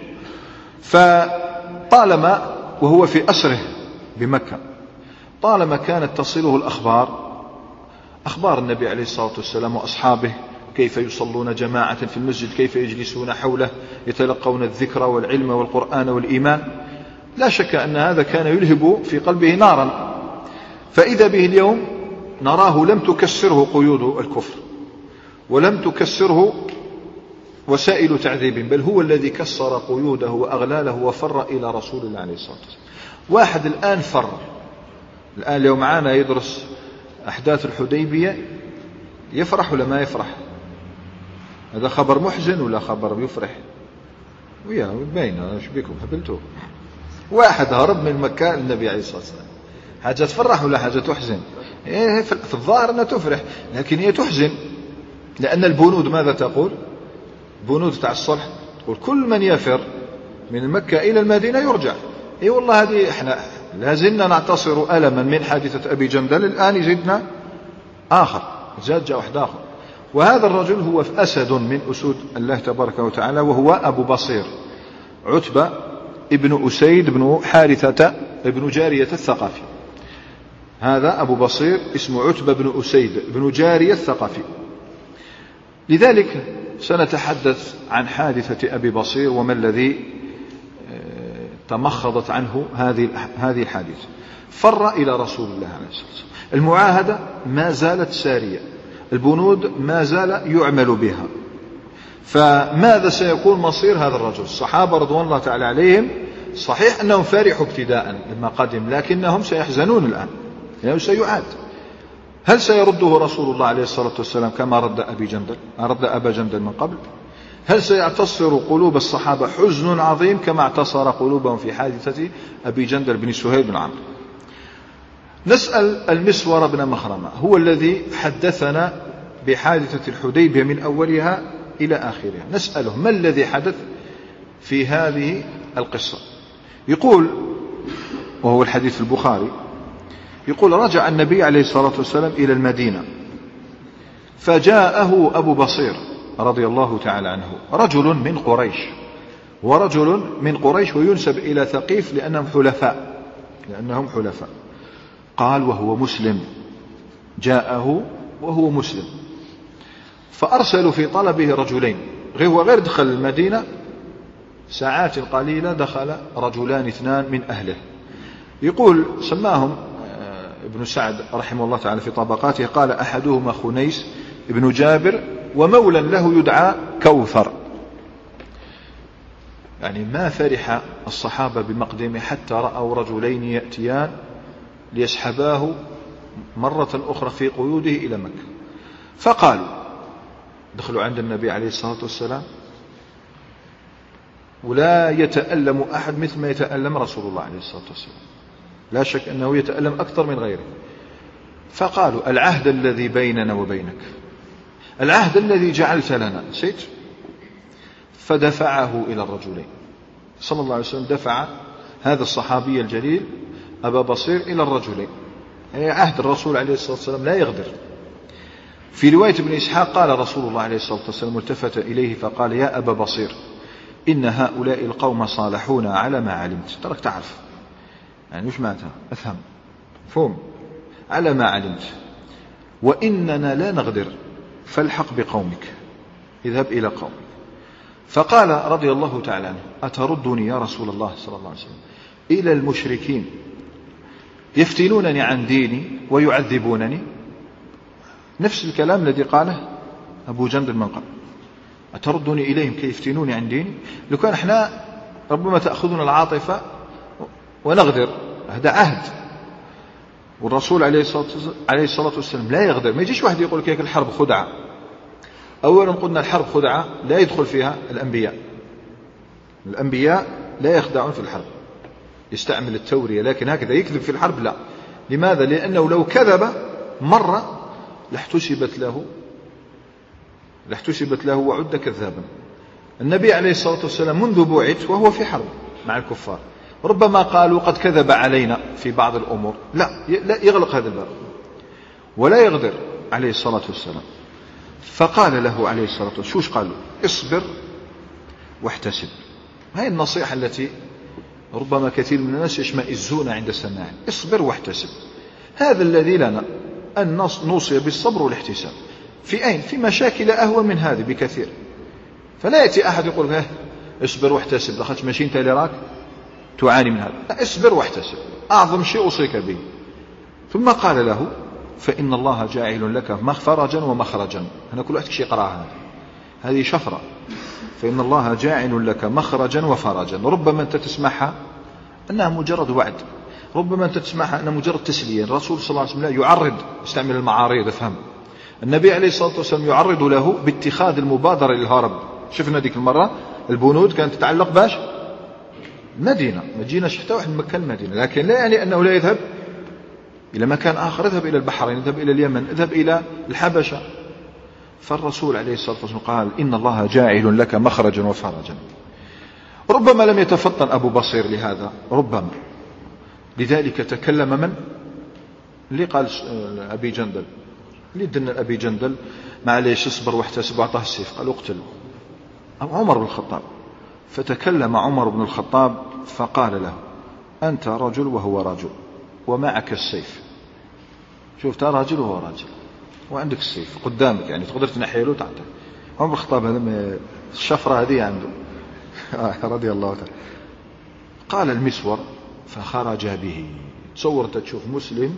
فطالما وهو في أسره بمكة، طالما كانت تصله الأخبار، أخبار النبي عليه الصلاة والسلام وأصحابه، كيف يصلون جماعة في المسجد، كيف يجلسون حوله يتلقون الذكر والعلم والقرآن والإيمان، لا شك أن هذا كان يلهب في قلبه نارا. فإذا به اليوم نراه لم تكسره قيود الكفر، ولم تكسره وسائل تعذيب، بل هو الذي كسر قيوده وأغلاله وفر إلى رسول الله عليه الصلاة والسلام. واحد الآن فر، الآن لو معانا يدرس أحداث الحديبية يفرح ولا ما يفرح؟ هذا خبر محزن ولا خبر يفرح؟ ويا باين ايش بكم هبلتوا. واحد هرب من مكة النبي عليه الصلاة والسلام، حاجة تفرح ولا حاجة تحزن؟ في الظاهر أنها تفرح، لكن هي تحزن، لأن البنود ماذا تقول؟ بنود تاع الصلح تقول كل من يفر من مكة إلى المدينة يرجع. اي والله هذه احنا لازلنا نعتصر ألما من حادثة أبي جندل، الآن يزيدنا آخر، جاء واحد آخر. وهذا الرجل هو أسد من أسود الله تبارك وتعالى، وهو أبو بصير عتبة ابن أسيد بن حارثة ابن جارية الثقفي. هذا أبو بصير اسمه عتبة بن أسيد بن جارية الثقفي. لذلك سنتحدث عن حادثة أبي بصير وما الذي تمخضت عنه هذه الحادثة. فر إلى رسول الله عليه الصلاة والسلام، المعاهدة ما زالت سارية، البنود ما زال يعمل بها، فماذا سيكون مصير هذا الرجل؟ الصحابة رضوان الله تعالى عليهم صحيح أنهم فرحوا ابتداء لما قدم، لكنهم سيحزنون الآن لأنه سيعاد. هل سيرده رسول الله عليه الصلاة والسلام كما رد أبا جندل من قبل؟ هل سيعتصر قلوب الصحابة حزن عظيم كما اعتصر قلوبهم في حادثة أبي جندل بن سهيل بن عمرو؟ نسأل المسور بن مخرمة، هو الذي حدثنا بحادثة الحديبية من أولها إلى آخرها، نسأله ما الذي حدث في هذه القصة. يقول، وهو الحديث البخاري، يقول رجع النبي عليه الصلاة والسلام إلى المدينة، فجاءه أبو بصير رضي الله تعالى عنه رجل من قريش، ورجل من قريش وينسب إلى ثقيف لأنهم حلفاء. قال وهو مسلم، جاءه وهو مسلم، فأرسلوا في طلبه رجلين، غير دخل المدينة ساعات قليلة دخل رجلان اثنان من أهله، يقول سماهم ابن سعد رحمه الله تعالى في طبقاته، قال أحدهما خنيس ابن جابر، ومولى له يدعى كوثر. يعني ما فرح الصحابة بمقدمه حتى رأوا رجلين يأتيان ليسحباه مرة أخرى في قيوده إلى مكة. فقالوا دخلوا عند النبي عليه الصلاة والسلام، ولا يتألم أحد مثل ما يتألم رسول الله عليه الصلاة والسلام، لا شك أنه يتألم أكثر من غيره. فقالوا العهد الذي بيننا وبينك، العهد الذي جعلت لنا، نسيت؟ فدفعه إلى الرجلين. صلى الله عليه وسلم دفع هذا الصحابي الجليل أبا بصير إلى الرجلين. عهد الرسول عليه الصلاة والسلام لا يغدر. في رواية ابن إسحاق قال رسول الله عليه الصلاة والسلام التفت إليه فقال يا أبا بصير إن هؤلاء القوم صالحونا على ما علمت. ترك تعرف يعني وش معناتها، أفهم فهم، على ما علمت، وإننا لا نغدر، فالحق بقومك، اذهب إلى قومك. فقال رضي الله تعالى عنه أتردني يا رسول الله صلى الله عليه وسلم إلى المشركين يفتنونني عن ديني ويعذبونني؟ نفس الكلام الذي قاله أبو جندل من قبل، أتردني إليهم كي يفتنوني عن ديني؟ لو كان احنا ربما تأخذنا العاطفة ونغدر، هذا عهد، والرسول عليه الصلاة والسلام لا يغدر. ما يجيش واحد يقول لك الحرب خدعة. أولا قلنا الحرب خدعة لا يدخل فيها الأنبياء، الأنبياء لا يخدعون في الحرب، يستعمل التورية، لكن هكذا يكذب في الحرب لا. لماذا؟ لأنه لو كذب مرة لاحتسبت له وعد كذابا. النبي عليه الصلاة والسلام منذ بعث وهو في حرب مع الكفار، ربما قالوا قد كذب علينا في بعض الأمور، لا يغلق هذا الباب ولا يغدر عليه الصلاة والسلام. فقال له عليه الصلاة والسلام شوش قالوا اصبر واحتسب. هذه النصيحة التي ربما كثير من الناس يشمئزون عند سماعه، اصبر واحتسب. هذا الذي لنا أن نوصي بالصبر والاحتساب في أين؟ في مشاكل أهون من هذه بكثير. فلا يأتي أحد يقول اصبر واحتسب لخدش ماشي انت اللي راك تعاني من هذا، اصبر واحتسب أعظم شيء أوصيك به. ثم قال له فإن الله جاعل لك فرجا ومخرجا. أنا كل واحد شيء يقرأها، هذه شفرة. فإن الله جاعل لك مخرجا وفرجا. ربما أنت تسمعها أنها مجرد وعد، ربما أنت تسمعها أنها مجرد تسلية. الرسول صلى الله عليه وسلم لا يعرض، يستعمل المعارض، افهم. النبي عليه الصلاة والسلام يعرض له باتخاذ المبادرة للهرب. شفنا ذيك المرة البنود كانت تتعلق باش مدينة، ما جيناش حتى واحد مكان المدينة، لكن لا يعني أنه لا يذهب إلى مكان آخر، اذهب إلى البحرين، اذهب إلى اليمن، اذهب إلى الحبشة. فالرسول عليه الصلاة والسلام قال إن الله جاعل لك مخرجا وفرجا. ربما لم يتفطن أبو بصير لهذا، ربما لذلك تكلم من؟ اللي قال أبي جندل، اللي دنا أبي جندل معليش اصبر واحتسب وأعطاه السيف، قال اقتل عمر بن الخطاب. فتكلم عمر بن الخطاب فقال له أنت رجل وهو رجل ومعك السيف. شوف راجل وهو راجل وعندك السيف قدامك، يعني تقدر تنحيه له وتعطيه. عمر بن الخطاب هذا الشفرة هذه عنده رضي الله تعالى. قال المسور فخرج به. تصور تشوف مسلم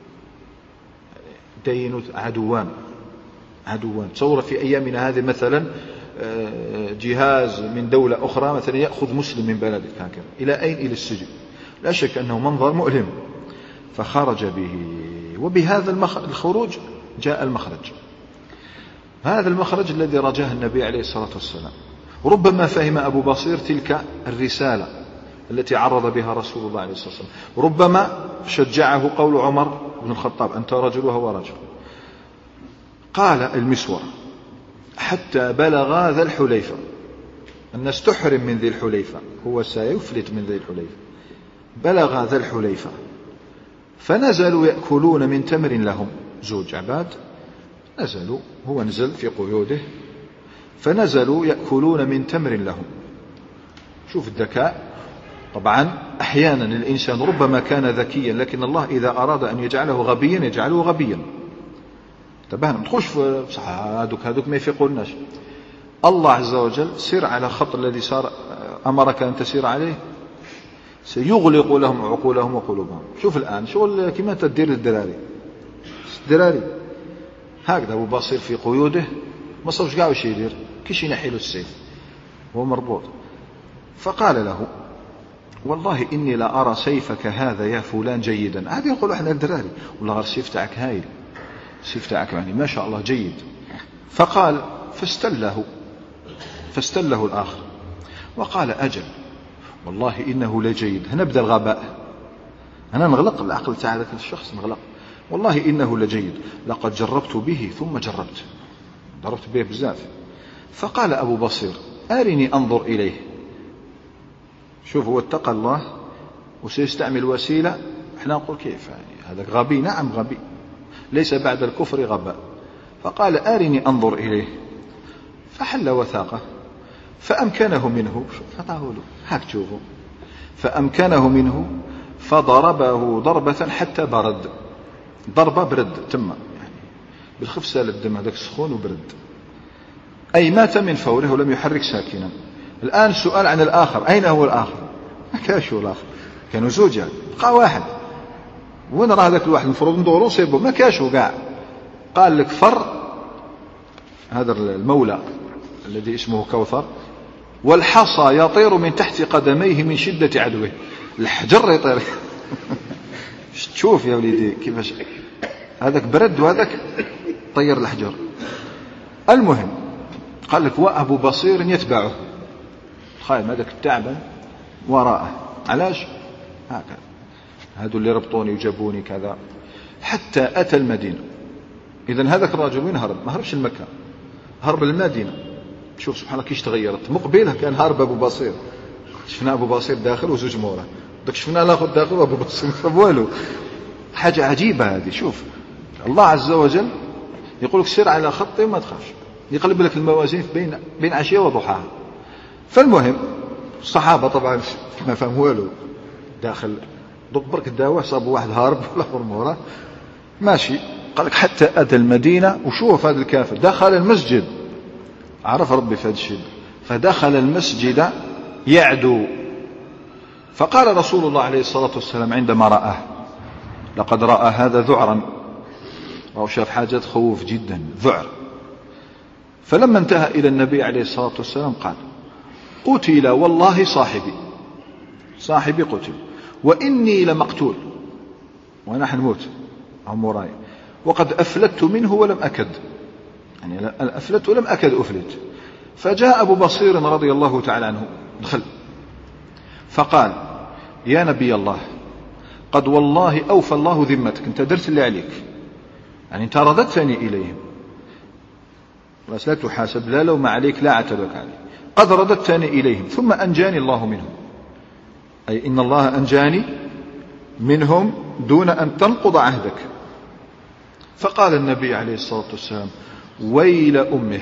دين عدوان، تصور في أيامنا هذه مثلا جهاز من دولة أخرى مثلا يأخذ مسلم من بلدك هكذا إلى أين؟ إلى السجن. لا شك أنه منظر مؤلم. فخرج به، وبهذا الخروج جاء المخرج، هذا المخرج الذي رجاه النبي عليه الصلاة والسلام. ربما فهم أبو بصير تلك الرسالة التي عرض بها رسول الله عليه الصلاة والسلام، ربما شجعه قول عمر بن الخطاب أنت رجل وهو رجل. قال المسور حتى بلغ ذا الحليفة. الناس تحرم من ذي الحليفة، هو سيفلت من ذي الحليفة. بلغ ذا الحليفة فنزلوا يأكلون من تمر لهم، زوج عباد نزلوا، هو نزل في قيوده فنزلوا يأكلون من تمر لهم. شوف الذكاء. طبعا أحيانا الإنسان ربما كان ذكيا، لكن الله إذا أراد أن يجعله غبيا يجعله غبيا. تبهنا تخش في صح هذوك ما يفيقوناش. الله عز وجل سير على خط الذي صار أمرك أن تسير عليه، سيغلق لهم عقولهم وقلوبهم. شوف الآن شغل كما تدير الدراري هكذا أبو بصير في قيوده ما صوش قاعد وش يدير كيش ينحيله السيف وهو مربوط. فقال له والله إني لا أرى سيفك هذا يا فلان جيدا. هذا يقول احنا الدراري والله غير سيف تاعك هايل، سيف تاعك يعني ما شاء الله جيد. فقال فاستله الآخر وقال أجل والله إنه لجيد. هنا بدأ الغباء، أنا نغلق العقل تاع ذاك الشخص نغلق. والله إنه لجيد لقد جربت به ثم ضربت به بزاف. فقال أبو بصير أرني أنظر إليه. شوف هو اتقى الله وسيستعمل وسيلة. احنا نقول كيف يعني هذا غبي؟ نعم غبي، ليس بعد الكفر غباء. فقال أرني أنظر إليه. فحل وثاقه فأمكنه منه. فطاهوا له هاك تشوفوا. فأمكنه منه فضربه ضربة حتى برد. ضربة برد تم يعني بالخف سال الدم هذاك سخون وبرد، أي مات من فوره ولم يحرك ساكنا. الآن سؤال عن الآخر، أين هو الآخر؟ ما كانش هو الآخر، كانوا زوج يعني بقى واحد. وين راه هذاك الواحد المفروض ندورو نصيبه؟ ما كانش هو كاع. قال لك فر هذا المولى الذي اسمه كوثر والحصى يطير من تحت قدميه من شدة عدوه. الحجر يطير تشوف يا وليدي كيفاش هذاك برد وهذاك طير الحجر. المهم قال لك وأبو بصير يتبعه، تخيل هذاك التعبان وراءه. علاش؟ هكذا هذو اللي ربطوني وجابوني كذا حتى أتى المدينة. إذن هذاك الرجل وين هرب؟ ما هربش المكة، هرب المدينة. شوف سبحان الله كيش تغيرت. مقبلها كان هرب أبو بصير، شفنا أبو بصير داخل وزوج مورا، داك شفنا الآخر داخل وأبو بصير ما والو. حاجة عجيبة هذه. شوف الله عز وجل يقول لك سير على خطي وما تخافش، يقلب لك الموازين بين عشية وضحاها. فالمهم الصحابة طبعا ما فهم والو، داخل برك الدواء صابوا واحد هارب والآخر مورا ماشي. قال لك حتى أتى المدينة. وشوف هذا الكافر دخل المسجد، عرف ربي في هذا الشيء، فدخل المسجد يعدو. فقال رسول الله عليه الصلاة والسلام عندما رآه لقد رأى هذا ذعرا، أو شاف حاجة خوف جدا ذعر. فلما انتهى إلى النبي عليه الصلاة والسلام قال قتل والله صاحبي قتل وإني لمقتول، وأنا حنموت عموراي، وقد أفلت منه ولم أكد، يعني أفلت ولم أكد أفلت. فجاء أبو بصير رضي الله تعالى عنه دخل فقال يا نبي الله قد والله أوفى الله ذمتك، أنت درت اللي عليك، يعني أنت رددتني إليهم، لا تحاسب، لا لوم عليك، لا عتبك عليك، قد رددتني إليهم ثم أنجاني الله منهم، أي إن الله أنجاني منهم دون أن تنقض عهدك. فقال النبي عليه الصلاة والسلام ويل أمه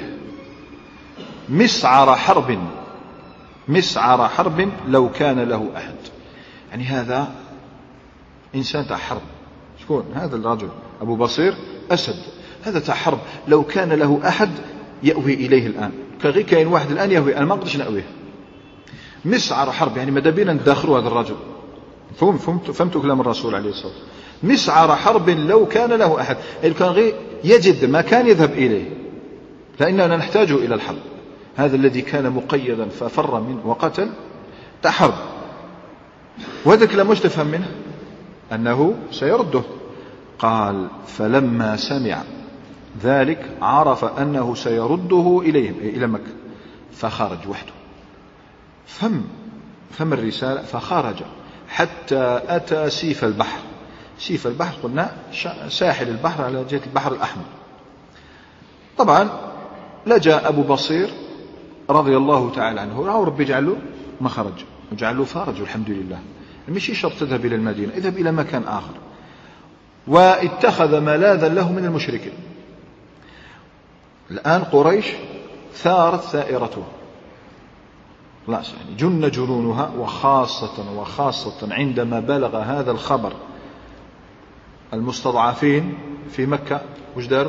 مسعر حرب لو كان له أحد. يعني هذا إنسان تاع حرب. شكون هذا الرجل؟ أبو بصير أسد، هذا تاع حرب. لو كان له أحد يأوي إليه الآن، كغير كاين واحد الآن يهوي، أنا ما أقدرش نأويه. مسعر حرب يعني ماذا بينا نداخلوا هذا الرجل. فهمتوا كلام الرسول عليه الصلاة والسلام. مسعر حرب لو كان له أحد، إذا كان غير يجد ما كان يذهب إليه، لأننا نحتاج إلى الحرب. هذا الذي كان مقيدا ففر منه وقتل تحرب، وهذا الكلام مش تفهم منه أنه سيرده. قال فلما سمع ذلك عرف أنه سيرده إليهم إلى مكة، فخرج وحده، فهم الرسالة، فخرج حتى أتى سيف البحر. سيف البحر قلنا ساحل البحر على جهة البحر الأحمر. طبعا لجأ أبو بصير رضي الله تعالى عنه، ربي يجعله ما خرج وجعله فارج والحمد لله. مش شرط تذهب إلى المدينة، اذهب إلى مكان آخر. واتخذ ملاذا له من المشركين. الآن قريش ثارت ثائرته، لا يعني جن جنونها، وخاصة عندما بلغ هذا الخبر المستضعفين في مكة وش داروا؟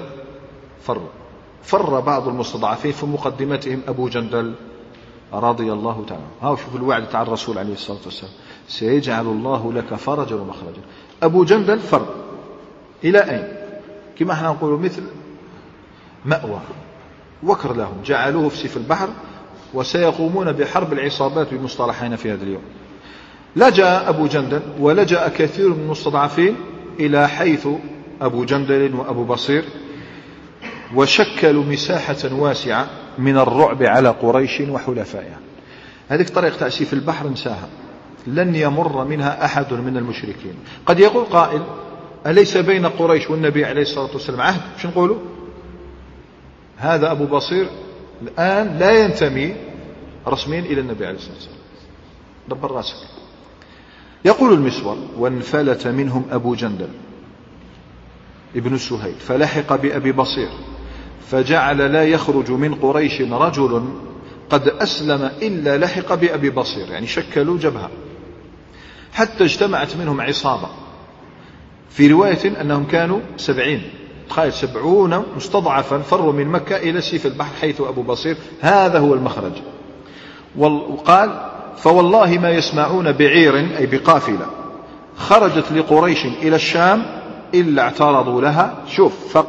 فر بعض المستضعفين، في مقدمتهم أبو جندل رضي الله تعالى. شوف الوعد تاع الرسول عليه الصلاة والسلام، سيجعل الله لك فرجا ومخرجا. أبو جندل فر إلى أين؟ كما احنا نقول مثل مأوى، وكر لهم، جعلوه في سيف البحر، وسيقومون بحرب العصابات بمصطلحين في هذا اليوم. لجأ أبو جندل ولجأ كثير من المستضعفين إلى حيث أبو جندل وأبو بصير، وشكلوا مساحة واسعة من الرعب على قريش وحلفائها. هذه طريقة تأسيف البحر نساها، لن يمر منها أحد من المشركين. قد يقول قائل: أليس بين قريش والنبي عليه الصلاة والسلام عهد؟ مش نقوله هذا أبو بصير الآن لا ينتمي رسميا إلى النبي عليه الصلاة والسلام، دبر راسك. يقول المسور: وانفلت منهم أبو جندل ابن سهيل فلحق بأبي بصير، فجعل لا يخرج من قريش رجل قد أسلم إلا لحق بأبي بصير، يعني شكلوا جبهة، حتى اجتمعت منهم عصابة. في رواية أنهم كانوا 70، تخيل 70 مستضعفا فروا من مكة إلى سيف البحر حيث أبو بصير، هذا هو المخرج. وقال: فوالله ما يسمعون بعير أي بقافلة خرجت لقريش إلى الشام إلا اعترضوا لها، شوف،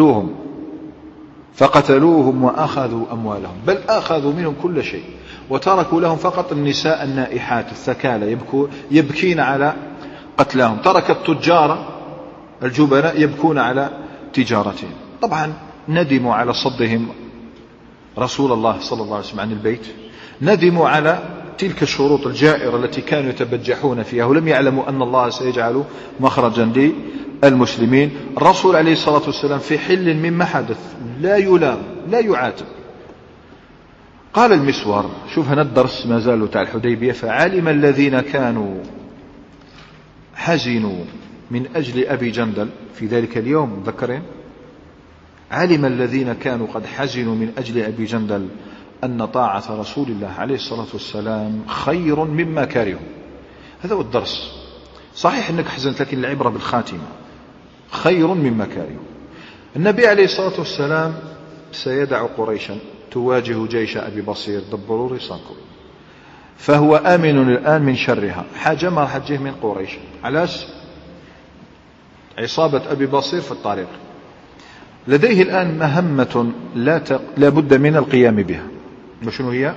فقتلوهم وأخذوا أموالهم، بل أخذوا منهم كل شيء، وتركوا لهم فقط النساء النائحات الثكالى يبكين على قتلاهم. ترك التجار الجبناء يبكون على تجارتهم. طبعا ندموا على صدهم رسول الله صلى الله عليه وسلم عن البيت، ندموا على تلك الشروط الجائرة التي كانوا يتبجحون فيها، ولم يعلموا أن الله سيجعل مخرجا للمسلمين. الرسول عليه الصلاة والسلام في حل مما حدث، لا يلام لا يعاتب. قال المسور، شوف هنا الدرس ما زالوا تاع الحديبية: فعلم الذين كانوا حزنوا من أجل أبي جندل في ذلك اليوم، ذكرين، علم الذين كانوا قد حزنوا من أجل أبي جندل أن طاعة رسول الله عليه الصلاة والسلام خير مما كرهوا. هذا هو الدرس. صحيح أنك حزنت، لكن العبرة بالخاتمة، خير مما كرهوا. النبي عليه الصلاة والسلام سيدع قريشا تواجه جيش أبي بصير، دبروا رصاكم، فهو آمن الآن من شرها. حاجة ما راح تجيه من قريش، علاش؟ عصابة أبي بصير في الطريق، لديه الآن مهمة لا بد من القيام بها. وشنو هي؟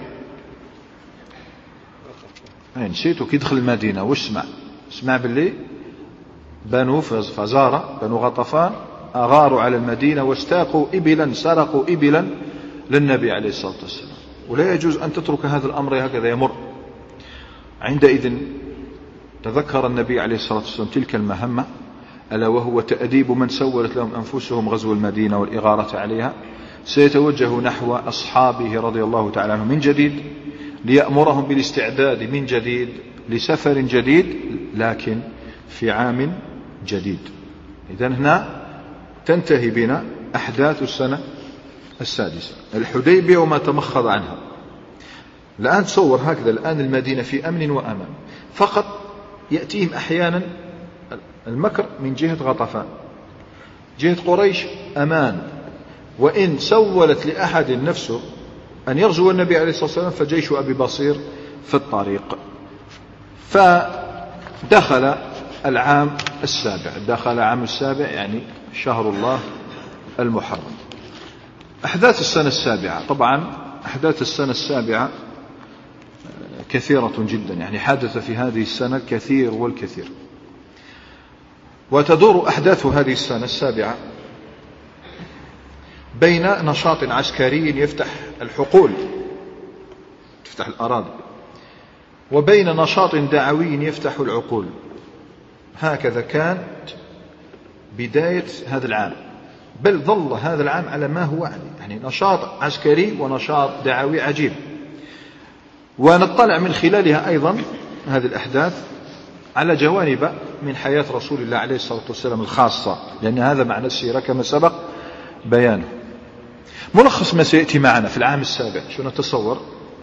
نسيتو. كي دخل المدينة وش سمع باللي بنو فزارة بنو غطفان أغاروا على المدينة واستاقوا إبلا، سرقوا إبلا للنبي عليه الصلاة والسلام، ولا يجوز أن تترك هذا الأمر هكذا يمر. عندئذ تذكر النبي عليه الصلاة والسلام تلك المهمة، ألا وهو تأديب من سولت لهم أنفسهم غزو المدينة والإغارة عليها. سيتوجه نحو أصحابه رضي الله تعالى عنهم من جديد، ليأمرهم بالاستعداد من جديد لسفر جديد، لكن في عام جديد. إذن هنا تنتهي بنا أحداث السنة السادسة، الحديبية وما تمخض عنها. الآن تصور هكذا، الآن المدينة في أمن وأمان، فقط يأتيهم أحيانا المكر من جهة غطفان، جهة قريش أمان. وإن سولت لأحد نفسه أن يغزو النبي عليه الصلاة والسلام فجيش أبي بصير في الطريق. فدخل العام السابع، دخل عام السابع يعني شهر الله المحرم. أحداث السنة السابعة، طبعا أحداث السنة السابعة كثيرة جدا، يعني حدث في هذه السنة الكثير والكثير. وتدور أحداث هذه السنة السابعة بين نشاط عسكري يفتح الحقول، يفتح الأراضي، وبين نشاط دعوي يفتح العقول. هكذا كانت بداية هذا العام، بل ظل هذا العام على ما هو عليه، يعني نشاط عسكري ونشاط دعوي عجيب. ونطلع من خلالها أيضا هذه الأحداث على جوانب من حياة رسول الله عليه الصلاة والسلام الخاصة، لأن هذا معنى السيرة كما سبق بيانه. ملخص ما سيأتي معنا في العام السابع شو نتصور؟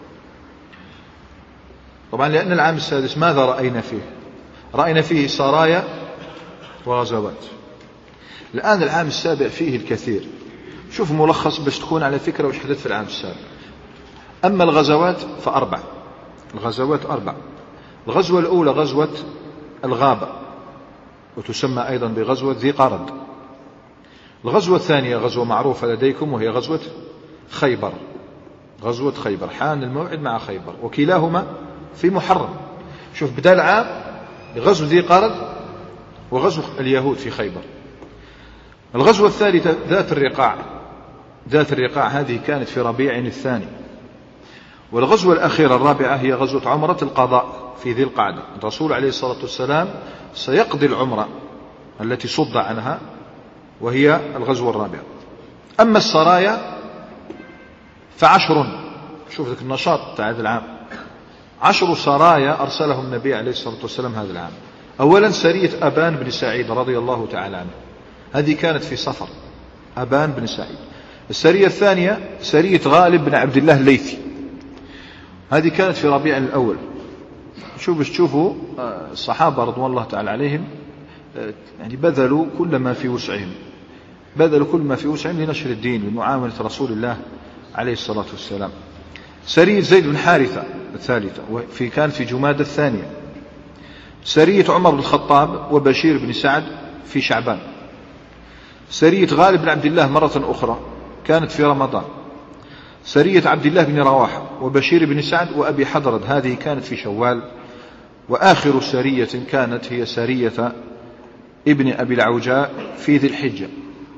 طبعا لأن العام السادس ماذا رأينا فيه؟ رأينا فيه سرايا وغزوات. الآن العام السابع فيه الكثير. شوف ملخص باش تكون على فكرة وش حدث في العام السابع. أما الغزوات فأربع. الغزوات أربع. الغزوة الأولى غزوة الغابة وتسمى أيضا بغزوة ذي قرد. الغزوة الثانية غزوة معروفة لديكم وهي غزوة خيبر. غزوة خيبر حان الموعد مع خيبر وكلاهما في محرم. شوف بدأ العام غزو ذي قرد وغزو اليهود في خيبر. الغزوة الثالثة ذات الرقاع. ذات الرقاع هذه كانت في ربيع الثاني. والغزوة الأخيرة الرابعة هي غزوة عمرة القضاء في ذي القعدة. الرسول عليه الصلاة والسلام سيقضي العمرة التي صد عنها وهي الغزوة الرابعة. أما السرايا فعشر. شوف ذلك النشاط تاع هذا العام. 10 سرايا أرسلهم النبي عليه الصلاة والسلام هذا العام. أولا سرية أبان بن سعيد رضي الله تعالى عنه، هذه كانت في صفر. أبان بن سعيد. السرية الثانية سرية غالب بن عبد الله الليثي، هذه كانت في ربيع الأول. تشوفوا الصحابة رضوان الله تعالى عليهم يعني بذلوا كل ما في وسعهم، بذلوا كل ما في وسعهم لنشر الدين لمعاملة رسول الله عليه الصلاة والسلام. سرية زيد بن حارثة الثالثة كان في جمادى الثانية. سرية عمر بن الخطاب وبشير بن سعد في شعبان. سرية غالب بن عبد الله مرة أخرى كانت في رمضان. سرية عبد الله بن رواحة وبشير بن سعد وأبي حضرد هذه كانت في شوال. وآخر سرية كانت هي سرية ابن أبي العوجاء في ذي الحجة.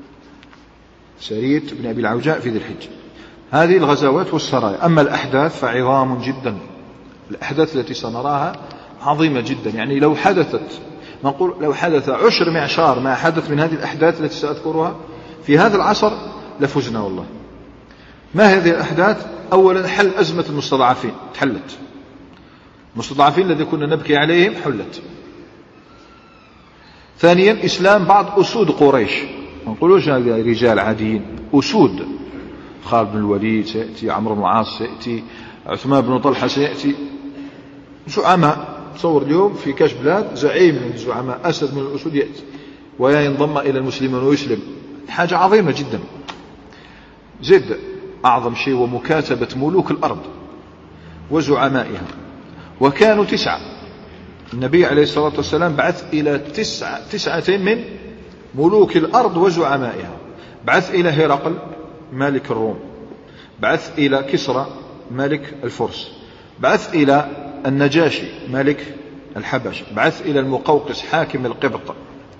سرية ابن أبي العوجاء في ذي الحجة. هذه الغزوات والسرايا. أما الأحداث فعظام جدا. الأحداث التي سنراها عظيمة جدا، يعني لو حدثت نقول لو حدث 10 معشار ما حدث من هذه الأحداث التي سأذكرها في هذا العصر لفزنا والله. ما هذه الأحداث؟ أولا حل أزمة المستضعفين، تحلت. المستضعفين الذي كنا نبكي عليهم حلت. ثانيا إسلام بعض أسود قريش، ما نقولوش هذه رجال عاديين، أسود. خالد بن الوليد سيأتي، عمرو بن العاص سيأتي، عثمان بن طلحة سيأتي، زعماء. تصور اليوم في كاش بلاد زعيم من الزعماء أسد من الأسود يأتي وينضم إلى المسلمين ويسلم، حاجة عظيمة جدا. زد أعظم شيء ومكاتبة ملوك الأرض وزعمائها، وكانوا 9. النبي عليه الصلاة والسلام بعث إلى 9 من ملوك الأرض وزعمائها. بعث إلى هرقل مالك الروم، بعث إلى كسرى ملك الفرس، بعث إلى النجاشي ملك الحبش، بعث إلى المقوقس حاكم القبط،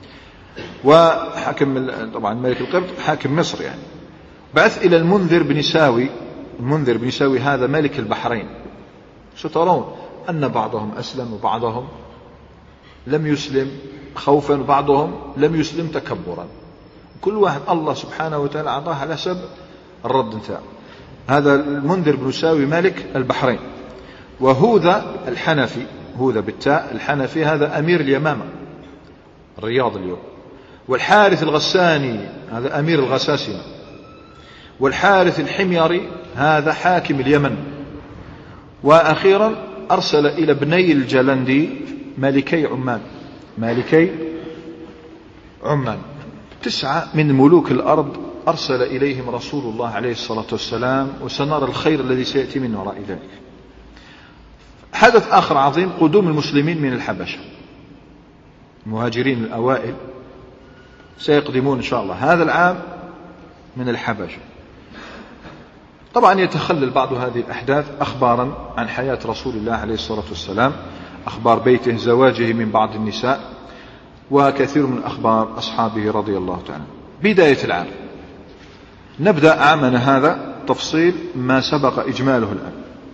وحاكم طبعا ملك القبط حاكم مصر يعني. بعث إلى المنذر بن ساوي. المنذر بن ساوي هذا ملك البحرين. سترون أن بعضهم أسلم وبعضهم لم يسلم خوفا وبعضهم لم يسلم تكبرا. كل واحد الله سبحانه وتعالى أعطاه على حسب الرد انتهى. هذا المنذر بن ساوي ملك البحرين. وهوذا الحنفي، هوذا بالتاء الحنفي، هذا أمير اليمامة الرياض اليوم. والحارث الغساني هذا أمير الغساسنة. والحارث الحميري هذا حاكم اليمن. وأخيرا أرسل إلى بني الجلندي مالكي عمان. مالكي عمان 9 من ملوك الأرض أرسل إليهم رسول الله عليه الصلاة والسلام، وسنرى الخير الذي سيأتي من وراء ذلك. حدث آخر عظيم قدوم المسلمين من الحبشة. المهاجرين الأوائل سيقدمون إن شاء الله هذا العام من الحبشة. طبعا يتخلل بعض هذه الأحداث أخبارا عن حياة رسول الله عليه الصلاة والسلام، أخبار بيته، زواجه من بعض النساء، وكثير من أخبار أصحابه رضي الله تعالى. بداية العام نبدأ عامنا هذا تفصيل ما سبق إجماله الآن.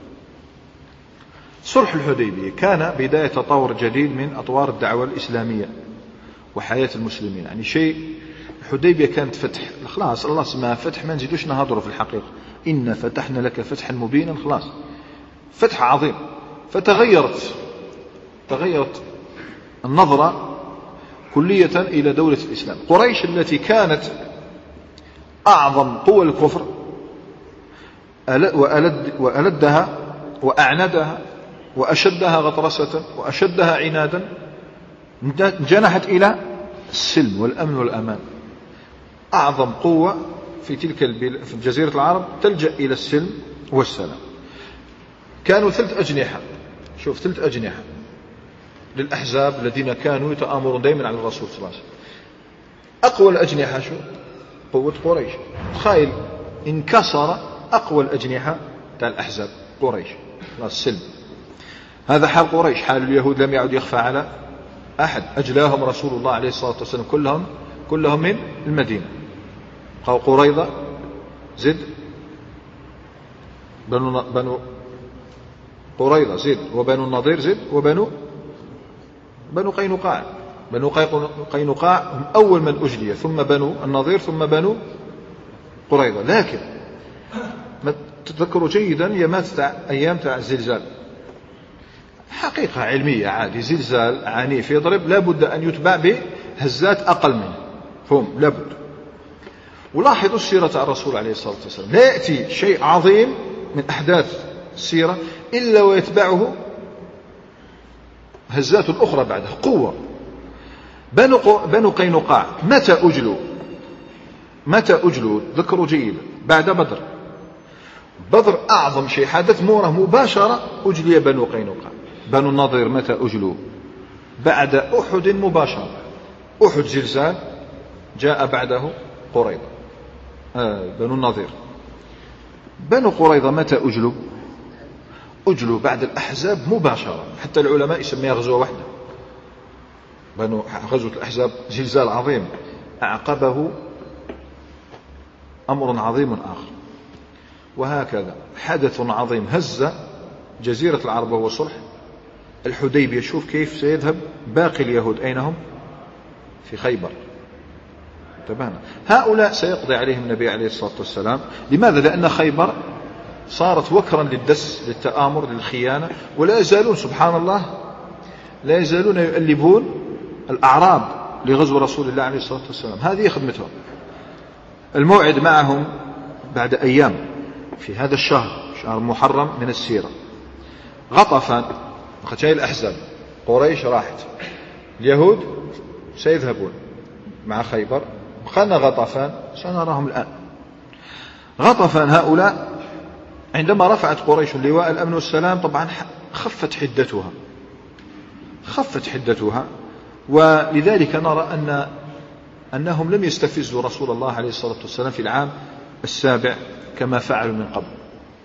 صلح الحديبية كان بداية تطور جديد من أطوار الدعوة الإسلامية وحياة المسلمين. يعني شيء الحديبية كانت فتح، خلاص الله اسمها فتح، ما نزيدوش نهضره في الحقيقة. إن فتحنا لك فتحا مبينا، خلاص فتح عظيم. فتغيرت النظرة كلية إلى دولة الإسلام. قريش التي كانت أعظم قوى الكفر وألدها وأعندها وأشدها غطرسة وأشدها عنادا، جنحت إلى السلم والأمن والأمان. أعظم قوة في في جزيرة العرب تلجأ إلى السلم والسلام. كانوا 3 أجنحة، شوف 3 أجنحة للأحزاب الذين كانوا يتآمرون دائما على الرسول صلى الله عليه وسلم. أقوى الأجنحة شو؟ قوة قريش. تخيل انكسر أقوى الأجنحة تاع الأحزاب قريش، السلم. هذا حال قريش. حال اليهود لم يعد يخفى على أحد. أجلاهم رسول الله عليه الصلاة والسلام كلهم من المدينة. قال قريظة زد، بنو قريظة زد، وبنو النضير زد، وبنو قينقاع. بنو قينقاع هم أول من أجلي، ثم بنو النضير، ثم بنو قريظة. لكن تذكروا جيدا أيام تاع الزلزال، حقيقة علمية عادي، زلزال عنيف يضرب لابد أن يتبع بهزات أقل منه، فهم لابد. ولاحظوا السيرة الرسول عليه الصلاة والسلام، لا يأتي شيء عظيم من أحداث السيرة إلا ويتبعه هزات أخرى بعدها، قوة. بنو قينقاع متى أجلوا ذكروا جيدا؟ بعد بدر أعظم شيء حدث مباشرة أجلي بنو قينقاع. بنو النضير متى أجلوا؟ بعد أحد مباشرة. أحد زلزال، جاء بعده قريظة. بنو النضير. بنو قريظة متى أجلوا بعد الأحزاب مباشرة. حتى العلماء يسميها غزوة واحدة. غزوة الأحزاب زلزال عظيم أعقبه أمر عظيم آخر، وهكذا حدث عظيم هز جزيرة العرب وهو صلح الحديبية. شوف كيف سيذهب باقي اليهود، أين هم؟ في خيبر. تبانا هؤلاء سيقضي عليهم النبي عليه الصلاة والسلام. لماذا؟ لأن خيبر صارت وكرا للدس، للتآمر، للخيانة، ولا يزالون سبحان الله لا يزالون يؤلبون الأعراب لغزو رسول الله عليه الصلاة والسلام. هذه خدمتهم. الموعد معهم بعد أيام في هذا الشهر، شهر محرم من السيرة. غطفان شيء الأحزاب، قريش راحت، اليهود سيذهبون مع خيبر. بقينا غطفان سنراهم الآن. غطفان هؤلاء عندما رفعت قريش لواء الأمن والسلام طبعا خفت حدتها، ولذلك نرى أنهم لم يستفزوا رسول الله عليه الصلاة والسلام في العام 7 كما فعلوا من قبل.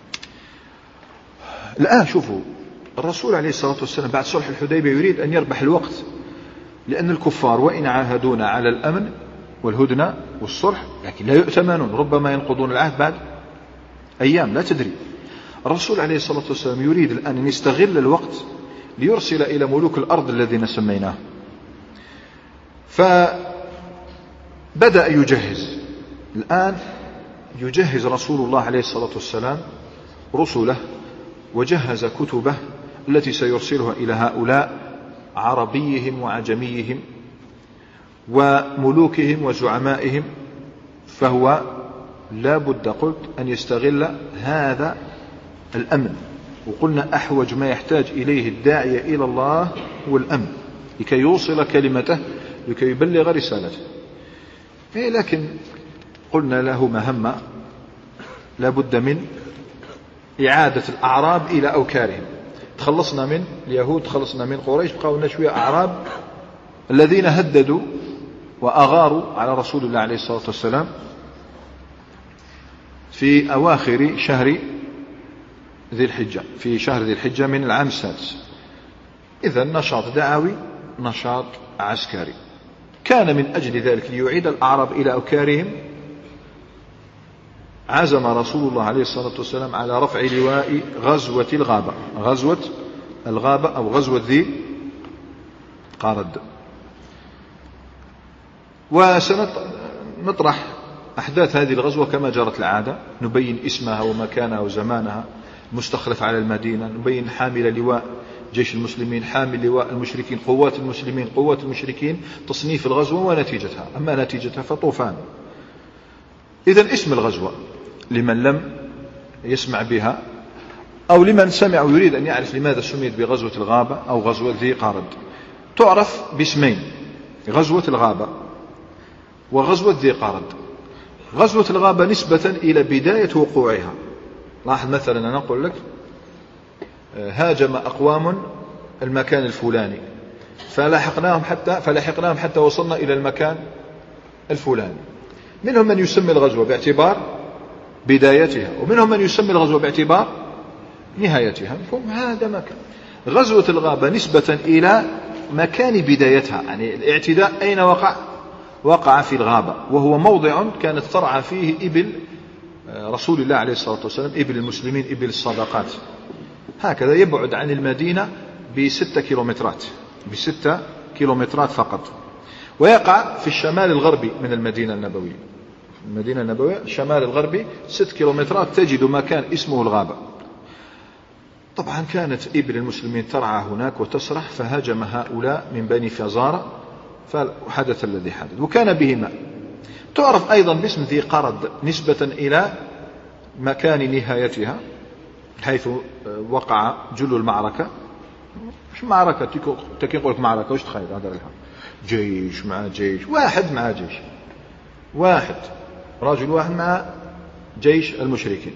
الآن شوفوا الرسول عليه الصلاة والسلام بعد صلح الحديبية يريد أن يربح الوقت، لأن الكفار وإن عاهدونا على الأمن والهدنة والصلح لكن لا يؤتمنون، ربما ينقضون العهد بعد أيام لا تدري. الرسول عليه الصلاة والسلام يريد الآن أن يستغل الوقت ليرسل إلى ملوك الأرض الذين سميناه. فبدأ يجهز. الآن يجهز رسول الله عليه الصلاة والسلام رسله، وجهز كتبه التي سيرسلها إلى هؤلاء عربيهم وعجميهم وملوكهم وزعمائهم. فهو لا بد قلت أن يستغل هذا الأمن. وقلنا أحوج ما يحتاج إليه الداعية إلى الله هو الأمن، لكي يوصل كلمته، لكي يبلغ رسالته. لكن قلنا له مهمة، لا بد من إعادة الأعراب إلى أوكارهم. تخلصنا من اليهود، تخلصنا من قريش، بقوا لنا شوية أعراب الذين هددوا وأغاروا على رسول الله عليه الصلاة والسلام في أواخر شهر ذي الحجة، في شهر ذي الحجة من العام السادس. إذن نشاط دعوي، نشاط عسكري. كان من أجل ذلك ليعيد الأعراب إلى أوكارهم عزم رسول الله عليه الصلاة والسلام على رفع لواء غزوة الغابة أو غزوة ذي قارد. وسنطرح أحداث هذه الغزوة كما جرت العادة، نبين اسمها ومكانها وزمانها، مستخلف على المدينة، نبين حامل لواء جيش المسلمين، حامل لواء المشركين، قوات المسلمين، قوات المشركين، تصنيف الغزوة ونتيجتها. أما نتيجتها فطوفان. إذن اسم الغزوة لمن لم يسمع بها، أو لمن سمع ويريد أن يعرف لماذا سميت بغزوة الغابة أو غزوة ذي قارد. تعرف باسمين: غزوة الغابة وغزوة ذي قارد. غزوة الغابة نسبة إلى بداية وقوعها. لاحظ مثلا أنا أقول لك هاجم أقوام المكان الفلاني فلحقناهم حتى وصلنا إلى المكان الفلاني. منهم من يسمي الغزوة باعتبار بدايتها، ومنهم من يسمي الغزوة باعتبار نهايتها. هذا مكان. غزوة الغابة نسبة إلى مكان بدايتها، يعني الاعتداء أين وقع في الغابة، وهو موضع كانت ترعى فيه إبل رسول الله عليه الصلاة والسلام، إبل المسلمين، إبل الصدقات. هكذا يبعد عن المدينة ب6 كيلومترات، ب6 كيلومترات فقط، ويقع في الشمال الغربي من المدينة النبوية. المدينة النبوية الشمال الغربي 6 كيلومترات تجد مكان اسمه الغابة. طبعا كانت إبل المسلمين ترعى هناك وتسرح، فهاجم هؤلاء من بني فزارة فحدث الذي حدث، وكان به ماء. تعرف أيضا باسم ذي قرد نسبة إلى مكان نهايتها، حيث وقع جل المعركة. مش معركة تقول لك معركة، وش تخيل هذا الحال؟ جيش مع جيش، واحد مع جيش واحد، رجل واحد مع جيش المشركين.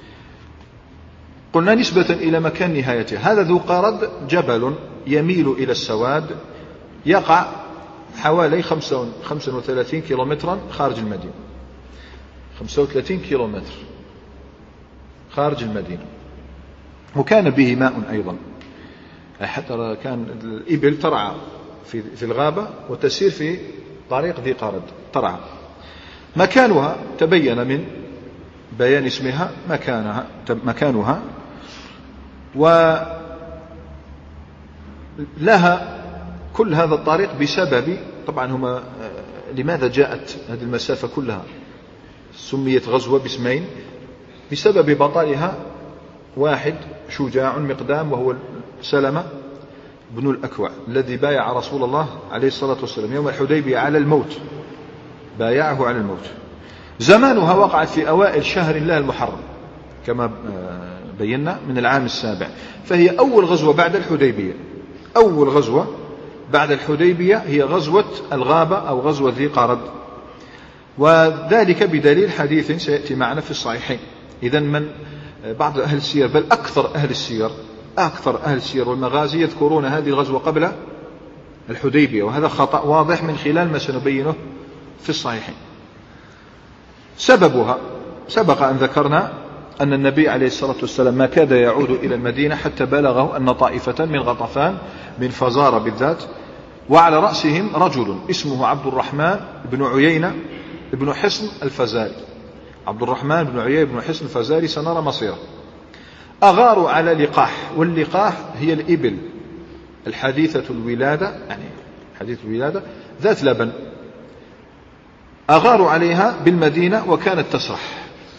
قلنا نسبة إلى مكان نهايته. هذا ذو قرد جبل يميل إلى السواد، يقع حوالي 35 كيلومترا خارج المدينة، 35 كيلومتر خارج المدينة. وكان به ماء أيضا، حتى كان الإبل ترعى في الغابة وتسير في طريق ذي قرد ترعى. مكانها تبين من بيان اسمها مكانها، ولها كل هذا الطريق بسبب، طبعا هما لماذا جاءت هذه المسافة كلها سميت غزوة باسمين؟ بسبب بطلها واحد شجاع مقدام، وهو سلمة بن الأكوع الذي بايع رسول الله عليه الصلاة والسلام يوم الحديبية على الموت، بايعه على الموت. زمانها وقعت في أوائل شهر الله المحرم كما بينا من العام 7، فهي أول غزوة بعد الحديبية. أول غزوة بعد الحديبية هي غزوة الغابة أو غزوة ذي قرد، وذلك بدليل حديث سيأتي معنا في الصحيحين. إذن من بعض أهل السير، بل أكثر أهل السير والمغازي يذكرون هذه الغزوة قبل الحديبية، وهذا خطأ واضح من خلال ما سنبينه في الصحيحين. سببها سبق أن ذكرنا أن النبي عليه الصلاة والسلام ما كاد يعود إلى المدينة حتى بلغه أن طائفة من غطفان من فزارة بالذات، وعلى رأسهم رجل اسمه عبد الرحمن بن عيينة بن حصن الفزاري. عبد الرحمن بن عيينة بن حصن الفزاري سنرى مصيره. أغاروا على لقاح، واللقاح هي الإبل الحديثة الولادة، يعني حديث الولادة ذات لبن. أغاروا عليها بالمدينة وكانت تسرح،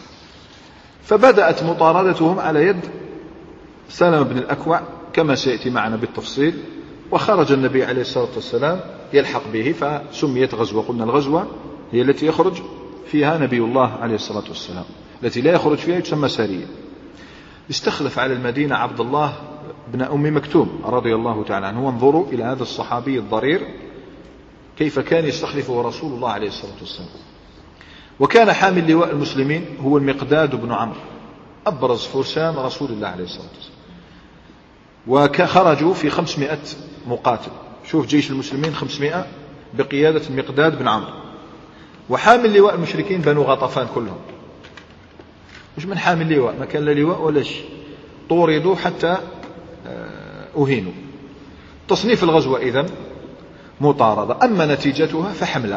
فبدأت مطاردتهم على يد سلمة بن الأكوع كما سيأتي معنا بالتفصيل، وخرج النبي عليه الصلاة والسلام يلحق به، فسميت غزوة. قلنا الغزوة هي التي يخرج فيها نبي الله عليه الصلاة والسلام، التي لا يخرج فيها تسمى سرية. استخلف على المدينة عبد الله بن أم مكتوم رضي الله تعالى عنه. وانظروا إلى هذا الصحابي الضرير كيف كان يستخلفه رسول الله عليه الصلاة والسلام. وكان حامل لواء المسلمين هو المقداد بن عمرو، أبرز فرسان رسول الله عليه الصلاة والسلام، وخرجوا في 500 مقاتل. شوف جيش المسلمين 500 بقيادة المقداد بن عمرو، وحامل لواء المشركين بنو غطفان كلهم. مش من حامل لواء، ما كان لا لواء ولا شيء، طوردوا حتى أهينوا. تصنيف الغزوة إذن مطاردة. أما نتيجتها فحملة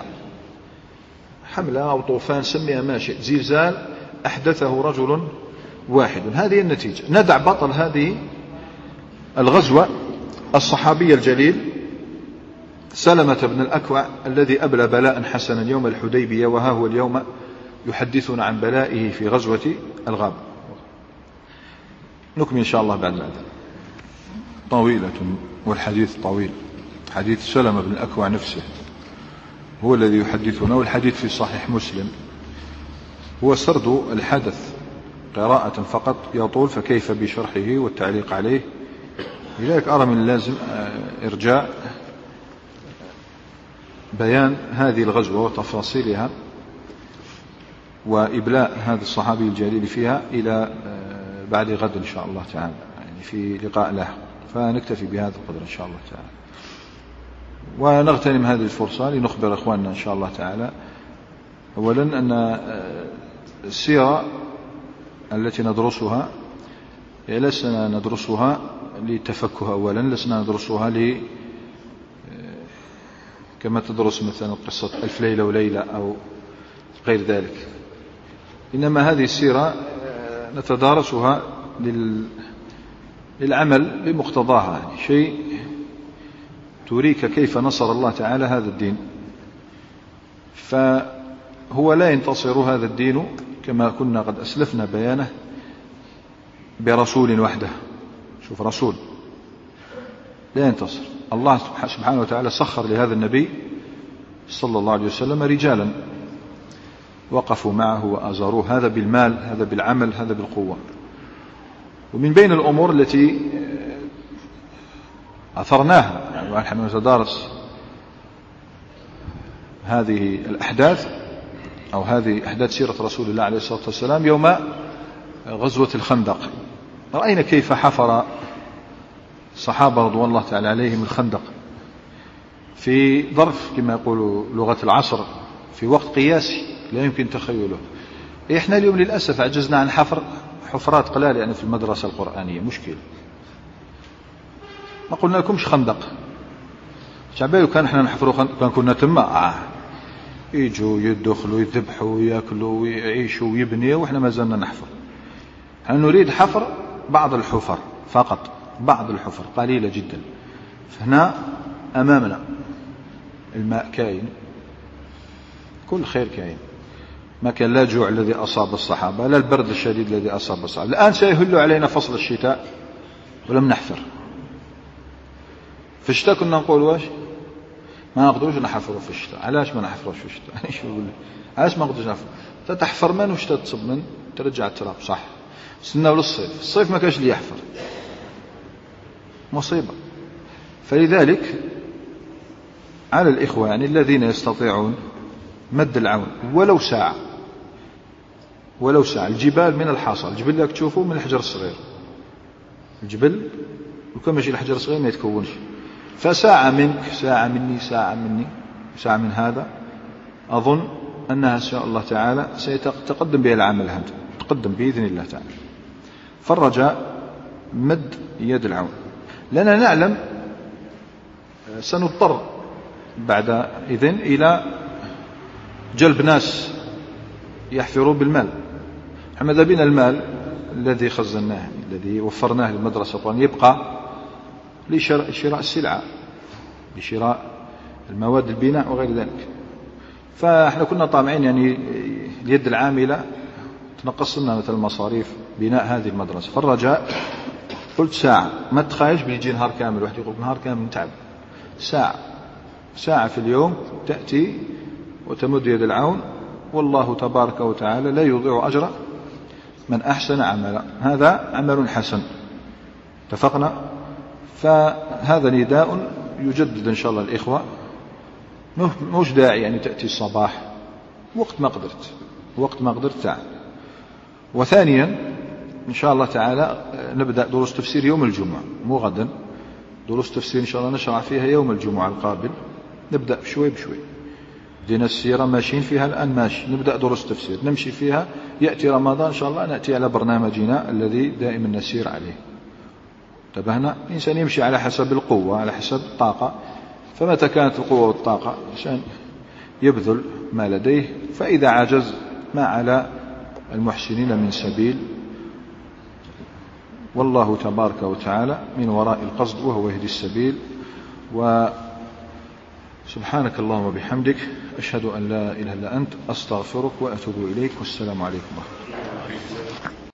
أو طوفان، سميها ما شئت، زلزال أحدثه رجل واحد. هذه النتيجة. ندع بطل هذه الغزوة الصحابي الجليل سلمة بن الأكوع الذي أبلى بلاء حسنا يوم الحديبية، وها هو اليوم يحدثنا عن بلائه في غزوة الغابة. نكمل إن شاء الله بعد الأذان. طويلة والحديث طويل. حديث سلمة بن الأكوع نفسه هو الذي يحدثنا، والحديث في صحيح مسلم. هو سرد الحدث قراءة فقط يطول، فكيف بشرحه والتعليق عليه؟ لذلك أرى من اللازم إرجاء بيان هذه الغزوة وتفاصيلها وإبلاء هذا الصحابي الجليل فيها إلى بعد غد إن شاء الله تعالى، يعني في لقاء له، فنكتفي بهذا القدر إن شاء الله تعالى، ونغتنم هذه الفرصة لنخبر إخواننا إن شاء الله تعالى أولا أن السيرة التي ندرسها لسنا ندرسها لتفكه أولا، لسنا ندرسها كما تدرس مثلا قصة ألف ليلة وليلة أو غير ذلك، إنما هذه السيرة نتدارسها للعمل بمقتضاها، يعني شيء تريك كيف نصر الله تعالى هذا الدين. فهو لا ينتصر هذا الدين كما كنا قد أسلفنا بيانه برسول وحده. شوف، رسول لا ينتصر. الله سبحانه وتعالى سخر لهذا النبي صلى الله عليه وسلم رجالا وقفوا معه وأزاروه، هذا بالمال، هذا بالعمل، هذا بالقوة. ومن بين الأمور التي أثرناها يعني ونحن نتدارس هذه الأحداث أو هذه أحداث سيرة رسول الله عليه الصلاة والسلام يوم غزوة الخندق، رأينا كيف حفر الصحابة رضوان الله تعالى عليهم الخندق في ظرف كما يقول لغة العصر، في وقت قياسي لا يمكن تخيله. إحنا اليوم للأسف عجزنا عن حفر حفرات قلال يعني في المدرسة القرآنية، مشكلة. ما قلنا لكمش خندق شعبي، كان احنا نحفروا كان كنا تما يجوا يدخلوا يذبحوا ويأكلوا ويعيشوا ويبنيوا، وإحنا ما زلنا نحفر. نحن نريد حفر بعض الحفر فقط، بعض الحفر قليلة جدا. فهنا أمامنا الماء كاين، كل خير كاين، ما كان لا جوع الذي أصاب الصحابة لا البرد الشديد الذي أصاب الصحابة. الآن سيهل علينا فصل الشتاء ولم نحفر. في الشتاء كنا نقول واش ما نقدروش نحفروا في الشتاء. علاش ما نحفروش في الشتاء؟ شو نقول لك، علاش ما نقدروش نحفر؟ تحفر من وشتاء تصب من ترجع التراب، صح. استناو للصيف، الصيف ما كاش اللي يحفر، مصيبة. فلذلك على الإخوة يعني الذين يستطيعون مد العون ولو ساعة، ولو ساعة. الجبال من الحصى، الجبل لك تشوفه من الحجر الصغير، الجبل وكما يجي الحجر الصغير ما يتكونش. فساعة منك، ساعة مني، ساعة مني، ساعة من هذا، أظن أنها إن شاء الله تعالى سيتقدم بها العمل هذا، تقدم بإذن الله تعالى. فالرجاء مد يد العون، لأننا نعلم سنضطر بعد إذن إلى جلب ناس يحفروا بالمال. ماذا بنا المال الذي خزناه الذي وفرناه للمدرسة القرآنية يبقى لشراء السلعة، لشراء المواد البناء وغير ذلك. فاحنا كنا طامعين يعني اليد العاملة تنقص لنا مثل مصاريف بناء هذه المدرسة. فالرجاء قلت ساعة، ما تخايش بيجي نهار كامل، واحد يقول نهار كامل نتعب. ساعة في اليوم تأتي وتمد يد العون، والله تبارك وتعالى لا يضيع أجر من أحسن عملا. هذا عمل حسن، اتفقنا. فهذا نداء يجدد إن شاء الله الإخوة، مش داعي يعني تأتي الصباح، وقت ما قدرت تعال. وثانيا إن شاء الله تعالى نبدأ دروس تفسير يوم الجمعة، مو غدا، دروس تفسير إن شاء الله نشرع فيها يوم الجمعة القابل. نبدأ بشوي بشوي، بدينا السيرة ماشيين فيها الآن، ماشي، نبدأ دروس تفسير نمشي فيها. يأتي رمضان إن شاء الله نأتي على برنامجنا الذي دائما نسير عليه. انتبهنا، الإنسان يمشي على حسب القوة، على حسب الطاقة. فمتى كانت القوة والطاقة الإنسان يبذل ما لديه، فإذا عجز ما على المحسنين من سبيل، والله تبارك وتعالى من وراء القصد وهو يهدي السبيل. وسبحانك اللهم وبحمدك، أشهد أن لا إله إلا أنت، أستغفرك وأتوب إليك، والسلام عليكم ورحمة الله.